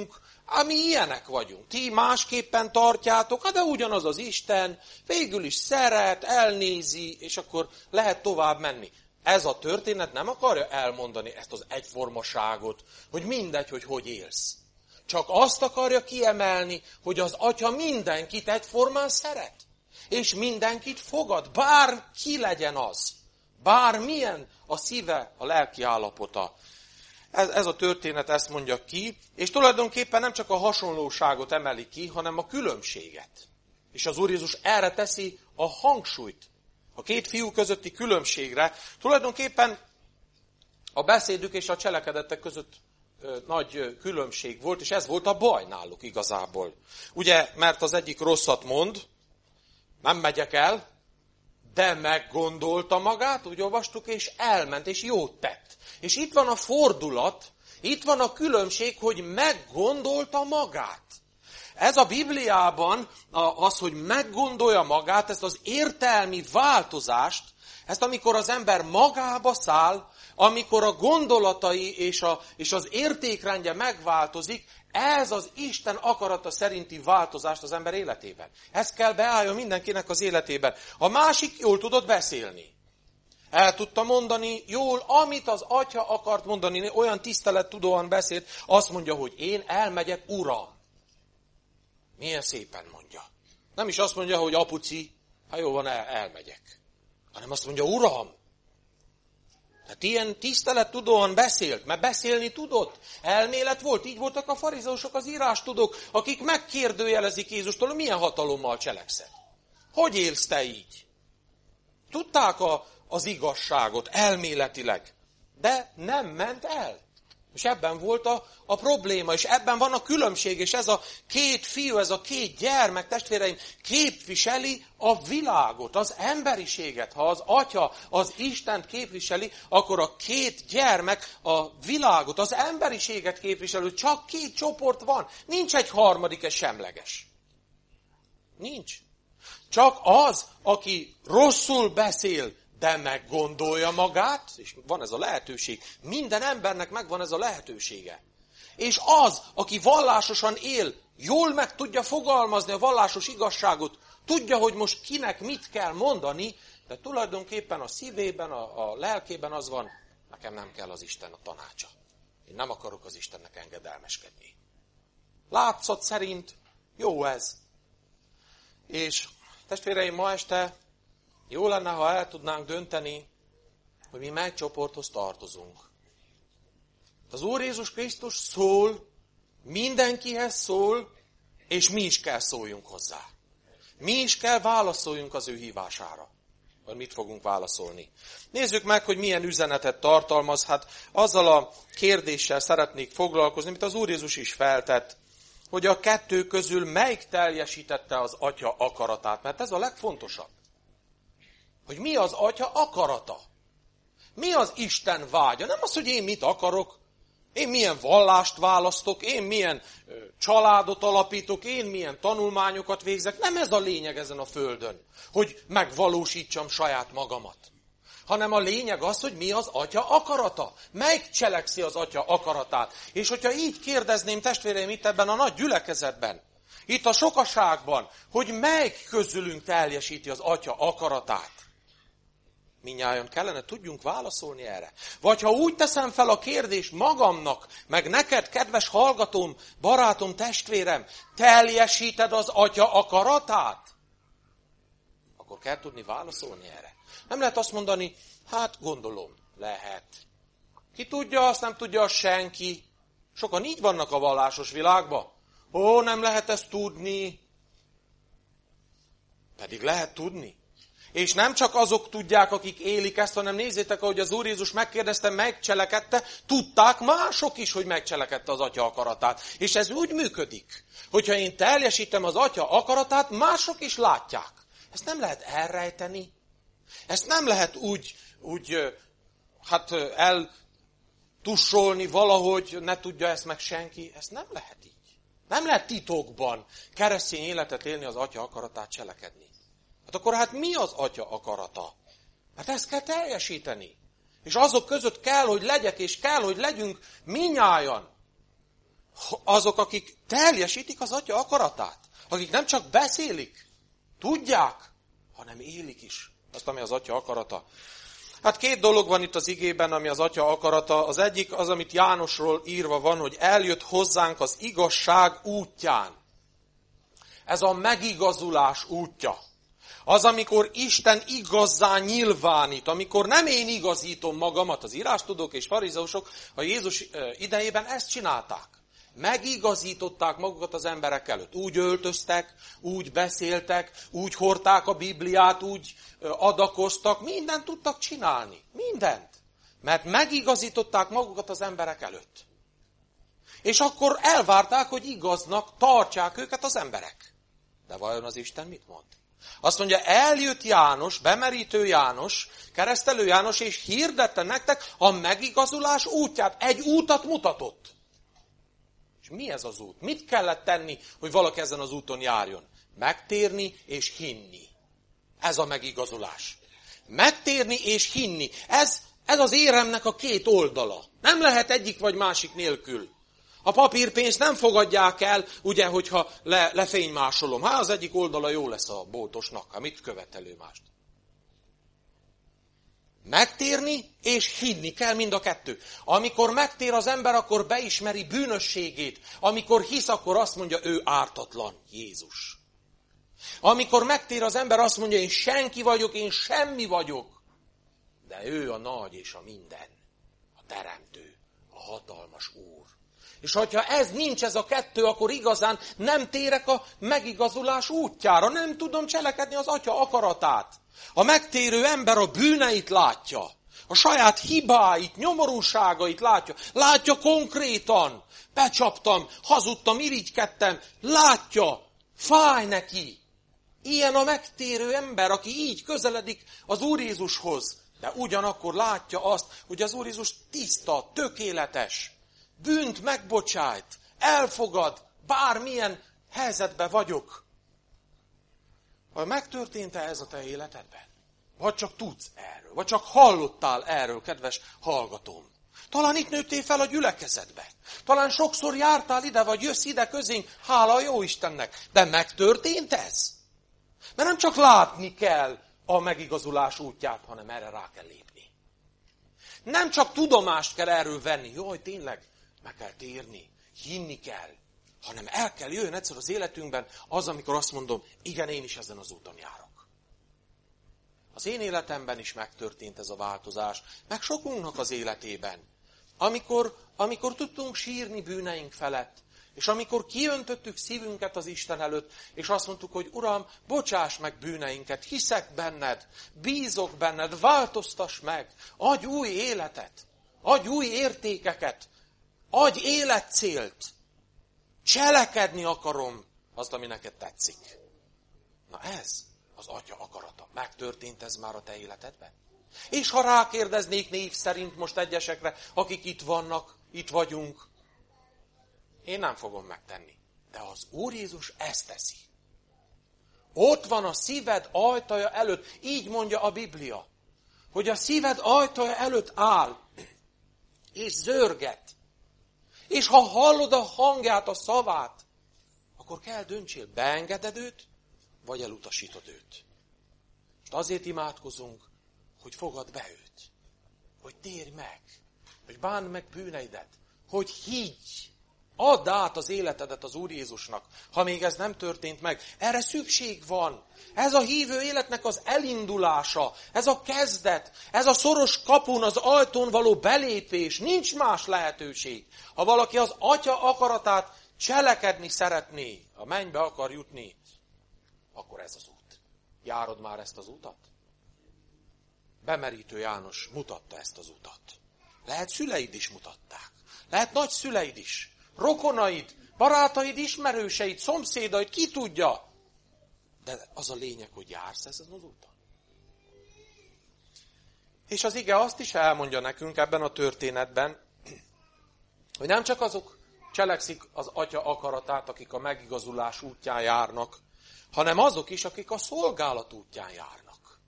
mi ilyenek vagyunk. Ti másképpen tartjátok, de ugyanaz az Isten, végül is szeret, elnézi, és akkor lehet tovább menni. Ez a történet nem akarja elmondani ezt az egyformaságot, hogy mindegy, hogy hogy élsz. Csak azt akarja kiemelni, hogy az Atya mindenkit egyformán szeret. És mindenkit fogad, bár ki legyen az. Bármilyen a szíve, a lelki állapota. Ez, ez a történet ezt mondja ki, és tulajdonképpen nem csak a hasonlóságot emeli ki, hanem a különbséget. És az Úr Jézus erre teszi a hangsúlyt. A két fiú közötti különbségre. Tulajdonképpen a beszédük és a cselekedetek között ö, nagy különbség volt, és ez volt a baj náluk igazából. Ugye, mert az egyik rosszat mond, nem megyek el, de meggondolta magát, úgy olvastuk, és elment, és jót tett. És itt van a fordulat, itt van a különbség, hogy meggondolta magát. Ez a Bibliában az, hogy meggondolja magát, ezt az értelmi változást, ezt amikor az ember magába száll, amikor a gondolatai és, a, és az értékrendje megváltozik, ez az Isten akarata szerinti változást az ember életében. Ez kell beálljon mindenkinek az életében. A másik jól tudott beszélni. El tudta mondani jól, amit az Atya akart mondani, olyan tisztelettudóan beszélt, azt mondja, hogy én elmegyek, Uram. Milyen szépen mondja. Nem is azt mondja, hogy apuci, ha jó van, el, elmegyek. Hanem azt mondja, Uram. Tehát ilyen tisztelettudóan beszélt, mert beszélni tudott. Elmélet volt, így voltak a farizeusok, az írástudók, akik megkérdőjelezik Jézustól, milyen hatalommal cselekszed. Hogy élsz te így? Tudták a, az igazságot elméletileg, de nem ment el. És ebben volt a, a probléma, és ebben van a különbség, és ez a két fiú, ez a két gyermek, testvéreim, képviseli a világot, az emberiséget. Ha az Atya az Istent képviseli, akkor a két gyermek a világot, az emberiséget képviselő. Csak két csoport van. Nincs egy harmadik, egy semleges. Nincs. Csak az, aki rosszul beszél, de meggondolja magát, és van ez a lehetőség. Minden embernek megvan ez a lehetősége. És az, aki vallásosan él, jól meg tudja fogalmazni a vallásos igazságot, tudja, hogy most kinek mit kell mondani, de tulajdonképpen a szívében, a, a lelkében az van, nekem nem kell az Isten a tanácsa. Én nem akarok az Istennek engedelmeskedni. Látszat szerint jó ez. És testvéreim, ma este jó lenne, ha el tudnánk dönteni, hogy mi mely csoporthoz tartozunk. Az Úr Jézus Krisztus szól, mindenkihez szól, és mi is kell szóljunk hozzá. Mi is kell válaszoljunk az ő hívására. Vagy mit fogunk válaszolni. Nézzük meg, hogy milyen üzenetet tartalmaz. Hát azzal a kérdéssel szeretnék foglalkozni, amit az Úr Jézus is feltett, hogy a kettő közül melyik teljesítette az Atya akaratát. Mert ez a legfontosabb. Hogy mi az Atya akarata. Mi az Isten vágya. Nem az, hogy én mit akarok, én milyen vallást választok, én milyen ö, családot alapítok, én milyen tanulmányokat végzek. Nem ez a lényeg ezen a földön, hogy megvalósítsam saját magamat. Hanem a lényeg az, hogy mi az Atya akarata. Melyik cselekszi az Atya akaratát. És hogyha így kérdezném testvéreim itt ebben a nagy gyülekezetben, itt a sokaságban, hogy melyik közülünk teljesíti az Atya akaratát. Mindnyájan kellene tudjunk válaszolni erre. Vagy ha úgy teszem fel a kérdést magamnak, meg neked, kedves hallgatóm, barátom, testvérem, teljesíted az Atya akaratát? Akkor kell tudni válaszolni erre. Nem lehet azt mondani, hát gondolom, lehet. Ki tudja, azt nem tudja senki. Sokan így vannak a vallásos világban. Ó, nem lehet ezt tudni. Pedig lehet tudni. És nem csak azok tudják, akik élik ezt, hanem nézzétek, ahogy az Úr Jézus megkérdezte, megcselekedte, tudták mások is, hogy megcselekedte az Atya akaratát. És ez úgy működik, hogyha én teljesítem az Atya akaratát, mások is látják. Ezt nem lehet elrejteni. Ezt nem lehet úgy, úgy hát eltussolni valahogy, ne tudja ezt meg senki. Ezt nem lehet így. Nem lehet titokban keresztény életet élni, az Atya akaratát cselekedni. Hát akkor hát mi az Atya akarata? Hát ezt kell teljesíteni. És azok között kell, hogy legyek, és kell, hogy legyünk minnyájan. azok, akik teljesítik az Atya akaratát. Akik nem csak beszélik, tudják, hanem élik is azt, ami az Atya akarata. Hát két dolog van itt az igében, ami az Atya akarata. Az egyik az, amit Jánosról írva van, hogy eljött hozzánk az igazság útján. Ez a megigazulás útja. Az, amikor Isten igazzá nyilvánít, amikor nem én igazítom magamat, az írástudók és farizeusok a Jézus idejében ezt csinálták. Megigazították magukat az emberek előtt. Úgy öltöztek, úgy beszéltek, úgy hordták a Bibliát, úgy adakoztak, mindent tudtak csinálni. Mindent. Mert megigazították magukat az emberek előtt. És akkor elvárták, hogy igaznak tartsák őket az emberek. De vajon az Isten mit mond? Azt mondja, eljött János, bemerítő János, keresztelő János, és hirdette nektek a megigazulás útját. Egy útat mutatott. És mi ez az út? Mit kellett tenni, hogy valaki ezen az úton járjon? Megtérni és hinni. Ez a megigazulás. Megtérni és hinni. Ez, ez az éremnek a két oldala. Nem lehet egyik vagy másik nélkül. A papírpénzt nem fogadják el, ugye, hogyha le, lefénymásolom. Hát az egyik oldala jó lesz a boltosnak. Hát mit követelő mást? Megtérni és hinni kell mind a kettő. Amikor megtér az ember, akkor beismeri bűnösségét. Amikor hisz, akkor azt mondja, ő ártatlan, Jézus. Amikor megtér az ember, azt mondja, én senki vagyok, én semmi vagyok. De ő a nagy és a minden. A teremtő, a hatalmas Úr. És hogyha ez nincs, ez a kettő, akkor igazán nem térek a megigazulás útjára. Nem tudom cselekedni az Atya akaratát. A megtérő ember a bűneit látja. A saját hibáit, nyomorúságait látja. Látja konkrétan. Becsaptam, hazudtam, irigykedtem. Látja. Fáj neki. Ilyen a megtérő ember, aki így közeledik az Úr Jézushoz. De ugyanakkor látja azt, hogy az Úr Jézus tiszta, tökéletes. Bűnt megbocsájt, elfogad, bármilyen helyzetben vagyok. Ha megtörtént-e ez a te életedben? Vagy csak tudsz erről, vagy csak hallottál erről, kedves hallgatóm. Talán itt nőttél fel a gyülekezetbe. Talán sokszor jártál ide, vagy jössz ide közénk, hála a jó Istennek. De megtörtént ez? Mert nem csak látni kell a megigazulás útját, hanem erre rá kell lépni. Nem csak tudomást kell erről venni, jaj, tényleg, meg kell térni, hinni kell, hanem el kell jöjjön egyszer az életünkben az, amikor azt mondom, igen, én is ezen az úton járok. Az én életemben is megtörtént ez a változás, meg sokunknak az életében. Amikor, amikor tudtunk sírni bűneink felett, és amikor kiöntöttük szívünket az Isten előtt, és azt mondtuk, hogy Uram, bocsáss meg bűneinket, hiszek benned, bízok benned, változtass meg, adj új életet, adj új értékeket, adj életcélt, cselekedni akarom azt, ami neked tetszik. Na ez az Atya akarata. Megtörtént ez már a te életedben? És ha rákérdeznék név szerint most egyesekre, akik itt vannak, itt vagyunk, én nem fogom megtenni. De az Úr Jézus ezt teszi. Ott van a szíved ajtaja előtt, így mondja a Biblia, hogy a szíved ajtaja előtt áll, és zörget. És ha hallod a hangját, a szavát, akkor kell döntsél, beengeded őt, vagy elutasítod őt. És azért imádkozunk, hogy fogad be őt, hogy térj meg, hogy bánd meg bűneidet, hogy higgy, add át az életedet az Úr Jézusnak, ha még ez nem történt meg. Erre szükség van. Ez a hívő életnek az elindulása, ez a kezdet, ez a szoros kapun, az ajtón való belépés, nincs más lehetőség. Ha valaki az Atya akaratát cselekedni szeretné, a mennybe akar jutni, akkor ez az út. Járod már ezt az utat? Bemerítő János mutatta ezt az utat. Lehet szüleid is mutatták. Lehet nagyszüleid is. Rokonaid, barátaid, ismerőseid, szomszédaid, ki tudja. De az a lényeg, hogy jársz ezen az úton. És az ige azt is elmondja nekünk ebben a történetben, hogy nem csak azok cselekszik az Atya akaratát, akik a megigazulás útján járnak, hanem azok is, akik a szolgálat útján járnak.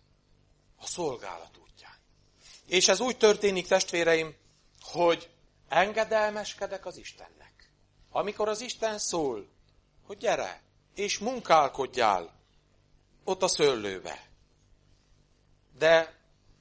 A szolgálat útján. És ez úgy történik, testvéreim, hogy engedelmeskedek az Istennek. Amikor az Isten szól, hogy gyere, és munkálkodjál ott a szőlőbe. De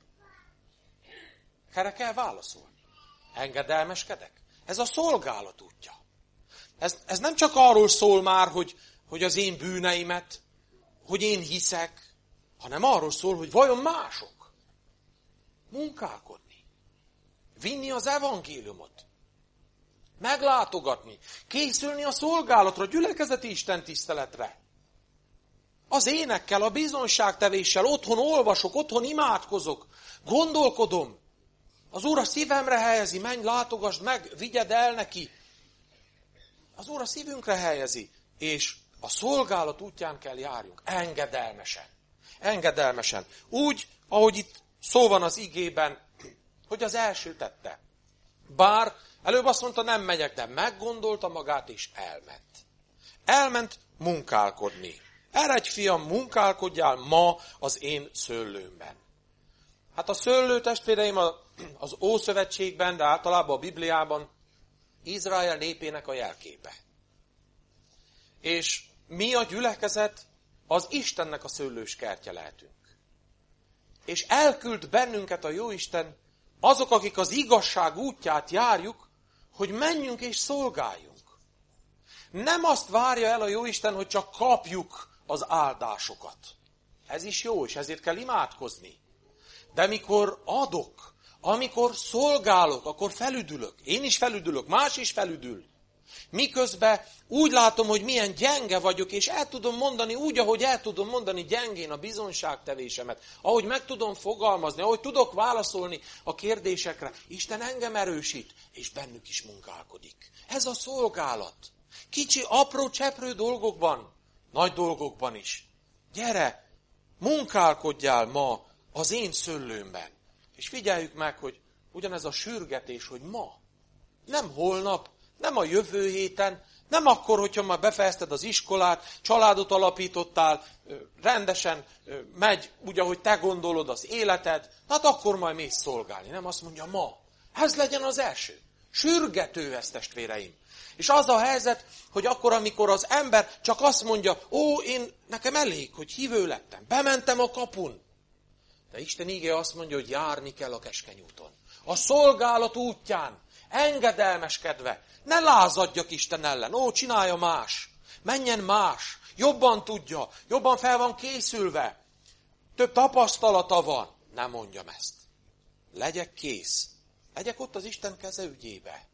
erre kell válaszolni. Engedelmeskedek? Ez a szolgálat útja. Ez, ez nem csak arról szól már, hogy, hogy az én bűneimet, hogy én hiszek, hanem arról szól, hogy vajon mások. Munkálkodni. Vinni az evangéliumot. Meglátogatni. Készülni a szolgálatra, a gyülekezeti Isten tiszteletre. Az énekkel, a bizonyságtevéssel, otthon olvasok, otthon imádkozok, gondolkodom. Az Úr a szívemre helyezi, menj, látogasd meg, vigyed el neki. Az Úr a szívünkre helyezi, és a szolgálat útján kell járjunk. Engedelmesen. Engedelmesen. Úgy, ahogy itt szó van az igében, hogy az első tette. Bár előbb azt mondta, nem megyek, de meggondolta magát, és elment. Elment munkálkodni. Eredj, fiam, munkálkodjál ma az én szőlőmben. Hát a szőlő, testvéreim, az Ószövetségben, de általában a Bibliában Izrael népének a jelképe. És mi a gyülekezet az Istennek a szőlős kertje lehetünk. És elküld bennünket a Jóisten, azok, akik az igazság útját járjuk, hogy menjünk és szolgáljunk. Nem azt várja el a Jóisten, hogy csak kapjuk az áldásokat. Ez is jó, és ezért kell imádkozni. De mikor adok, amikor szolgálok, akkor felüdülök. Én is felüdülök, más is felüdül. Miközben úgy látom, hogy milyen gyenge vagyok, és el tudom mondani úgy, ahogy el tudom mondani gyengén a bizonyságtevésemet, ahogy meg tudom fogalmazni, ahogy tudok válaszolni a kérdésekre. Isten engem erősít, és bennük is munkálkodik. Ez a szolgálat. Kicsi, apró, cseprő dolgokban, nagy dolgokban is. Gyere, munkálkodjál ma az én szőlőmben. És figyeljük meg, hogy ugyanez a sürgetés, hogy ma, nem holnap, nem a jövő héten, nem akkor, hogyha már befejezted az iskolát, családot alapítottál, rendesen megy úgy, ahogy te gondolod az életed, hát akkor majd mész szolgálni. Nem, azt mondja ma. Ez legyen az első. Sürgető ez, testvéreim. És az a helyzet, hogy akkor, amikor az ember csak azt mondja, ó, én, nekem elég, hogy hívő lettem, bementem a kapun. De Isten ígéje azt mondja, hogy járni kell a keskeny úton. A szolgálat útján, engedelmeskedve. Ne lázadjak Isten ellen. Ó, csinálja más. Menjen más. Jobban tudja. Jobban fel van készülve. Több tapasztalata van. Nem mondjam ezt. Legyek kész. Legyek ott az Isten keze ügyébe.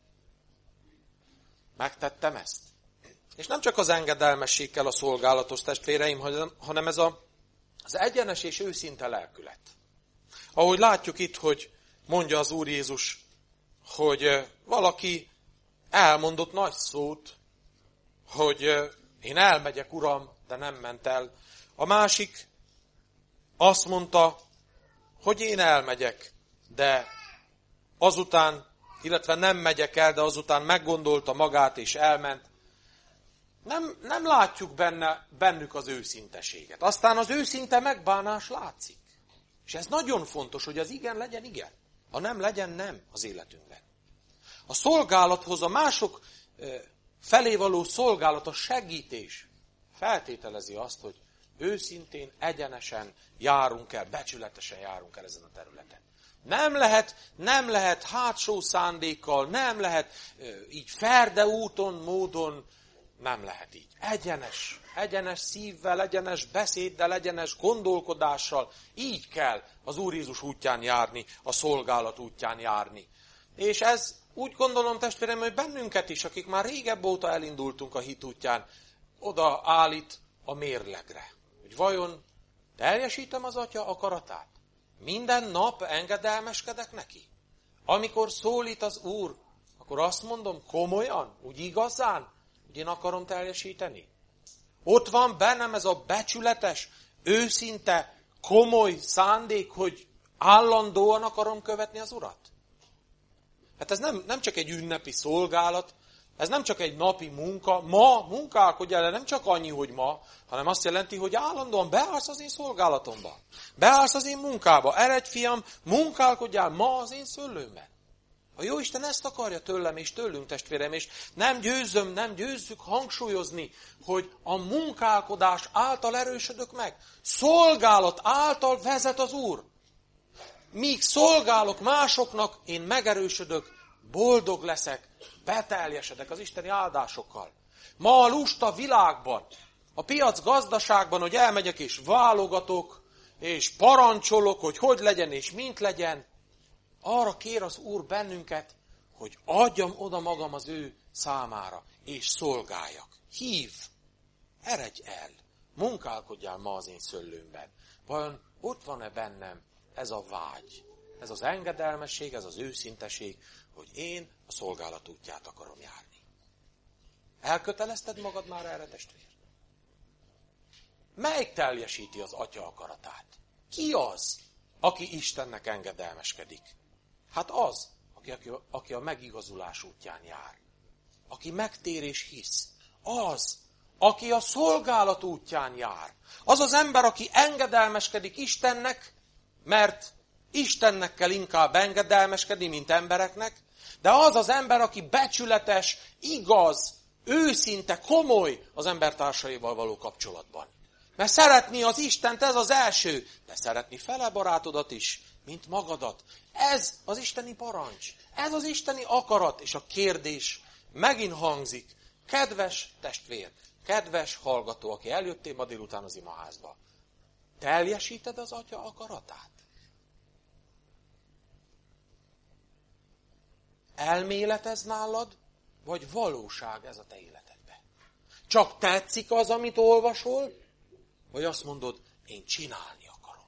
Megtettem ezt. És nem csak az engedelmesség kell a szolgálatos testvéreim, hanem ez a, az egyenes és őszinte lelkület. Ahogy látjuk itt, hogy mondja az Úr Jézus, hogy valaki elmondott nagy szót, hogy én elmegyek, Uram, de nem ment el. A másik azt mondta, hogy én elmegyek, de azután, illetve nem megyek el, de azután meggondolta magát és elment. Nem, nem látjuk benne, bennük az őszinteséget. Aztán az őszinte megbánás látszik. És ez nagyon fontos, hogy az igen legyen igen. Ha nem legyen nem az életünkben. A szolgálathoz, a mások felé való szolgálat, a segítés feltételezi azt, hogy őszintén, egyenesen járunk el, becsületesen járunk el ezen a területen. Nem lehet, nem lehet hátsó szándékkal, nem lehet így ferde úton, módon, nem lehet így. Egyenes, egyenes szívvel, egyenes beszéddel, egyenes gondolkodással. Így kell az Úr Jézus útján járni, a szolgálat útján járni. És ez úgy gondolom, testvérem, hogy bennünket is, akik már régebb óta elindultunk a hit útján, oda állít a mérlegre. Hogy vajon teljesítem az Atya akaratát? Minden nap engedelmeskedek neki? Amikor szólít az Úr, akkor azt mondom komolyan, úgy igazán, hogy én akarom teljesíteni? Ott van bennem ez a becsületes, őszinte, komoly szándék, hogy állandóan akarom követni az Urat? Hát ez nem, nem csak egy ünnepi szolgálat, ez nem csak egy napi munka. Ma munkálkodjál, de nem csak annyi, hogy ma, hanem azt jelenti, hogy állandóan beállsz az én szolgálatomba. Beállsz az én munkába. Eredj, fiam, munkálkodjál ma az én szőlőmben. A Jóisten ezt akarja tőlem és tőlünk, testvérem, és nem győzöm, nem győzzük hangsúlyozni, hogy a munkálkodás által erősödök meg. Szolgálat által vezet az Úr. Míg szolgálok másoknak, én megerősödök, boldog leszek, beteljesedek az isteni áldásokkal. Ma a lusta világban, a piac gazdaságban, hogy elmegyek és válogatok, és parancsolok, hogy hogy legyen és mint legyen, arra kér az Úr bennünket, hogy adjam oda magam az ő számára, és szolgáljak. Hív, eredj el, munkálkodjál ma az én szöllőmben. Vajon ott van-e bennem ez a vágy, ez az engedelmesség, ez az őszinteség, hogy én a szolgálat útját akarom járni. Elkötelezted magad már erre, testvér? Melyik teljesíti az Atya akaratát? Ki az, aki Istennek engedelmeskedik? Hát az, aki, aki, aki a megigazulás útján jár. Aki megtér és hisz. Az, aki a szolgálat útján jár. Az az ember, aki engedelmeskedik Istennek, mert Istennek kell inkább engedelmeskedni, mint embereknek, de az az ember, aki becsületes, igaz, őszinte, komoly az embertársaival való kapcsolatban. Mert szeretni az Istent, ez az első, de szeretni fele barátodat is, mint magadat. Ez az isteni parancs, ez az isteni akarat, és a kérdés megint hangzik. Kedves testvér, kedves hallgató, aki eljöttél ma délután az imaházba, teljesíted az Atya akaratát? Elmélet ez nálad, vagy valóság ez a te életedben? Csak tetszik az, amit olvasol, vagy azt mondod, én csinálni akarom?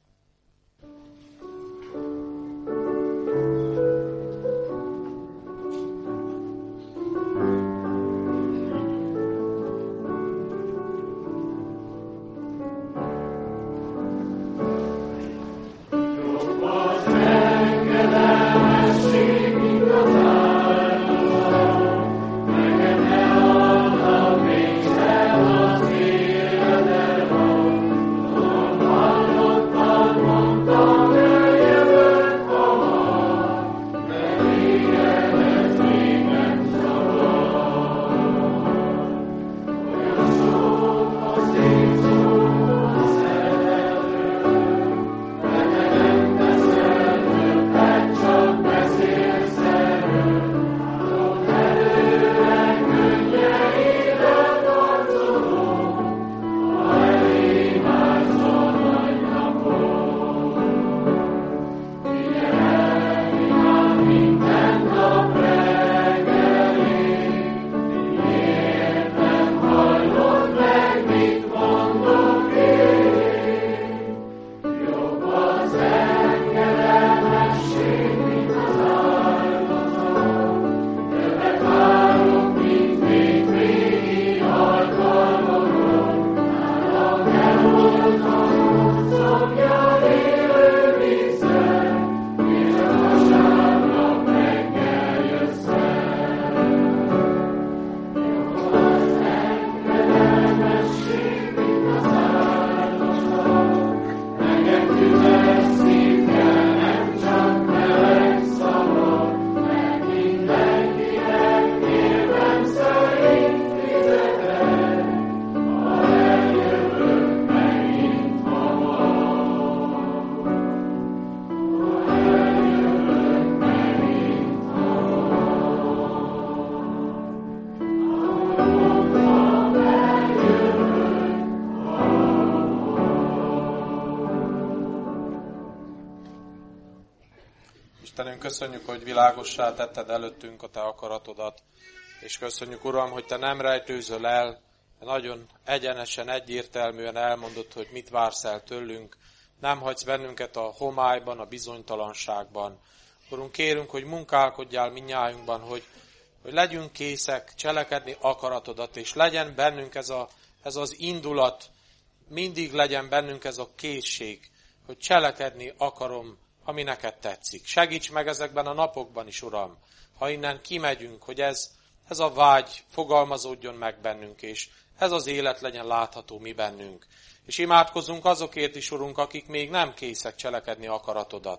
Istenünk, köszönjük, hogy világossá tetted előttünk a te akaratodat, és köszönjük, Uram, hogy te nem rejtőzöl el, de nagyon egyenesen, egyértelműen elmondod, hogy mit vársz el tőlünk, nem hagysz bennünket a homályban, a bizonytalanságban. Urunk, kérünk, hogy munkálkodjál mindnyájunkban, hogy, hogy legyünk készek cselekedni akaratodat, és legyen bennünk ez, a, ez az indulat, mindig legyen bennünk ez a készség, hogy cselekedni akarom, ami neked tetszik. Segíts meg ezekben a napokban is, Uram, ha innen kimegyünk, hogy ez, ez a vágy fogalmazódjon meg bennünk, és ez az élet legyen látható mi bennünk. És imádkozzunk azokért is, Urunk, akik még nem készek cselekedni akaratodat.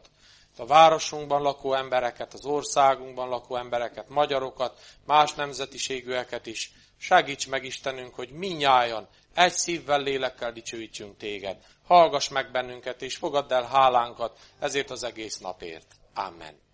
a városunkban lakó embereket, az országunkban lakó embereket, magyarokat, más nemzetiségűeket is. Segíts meg, Istenünk, hogy mindnyájan egy szívvel, lélekkel dicsőítsünk téged. Hallgass meg bennünket, és fogadd el hálánkat ezért az egész napért. Amen.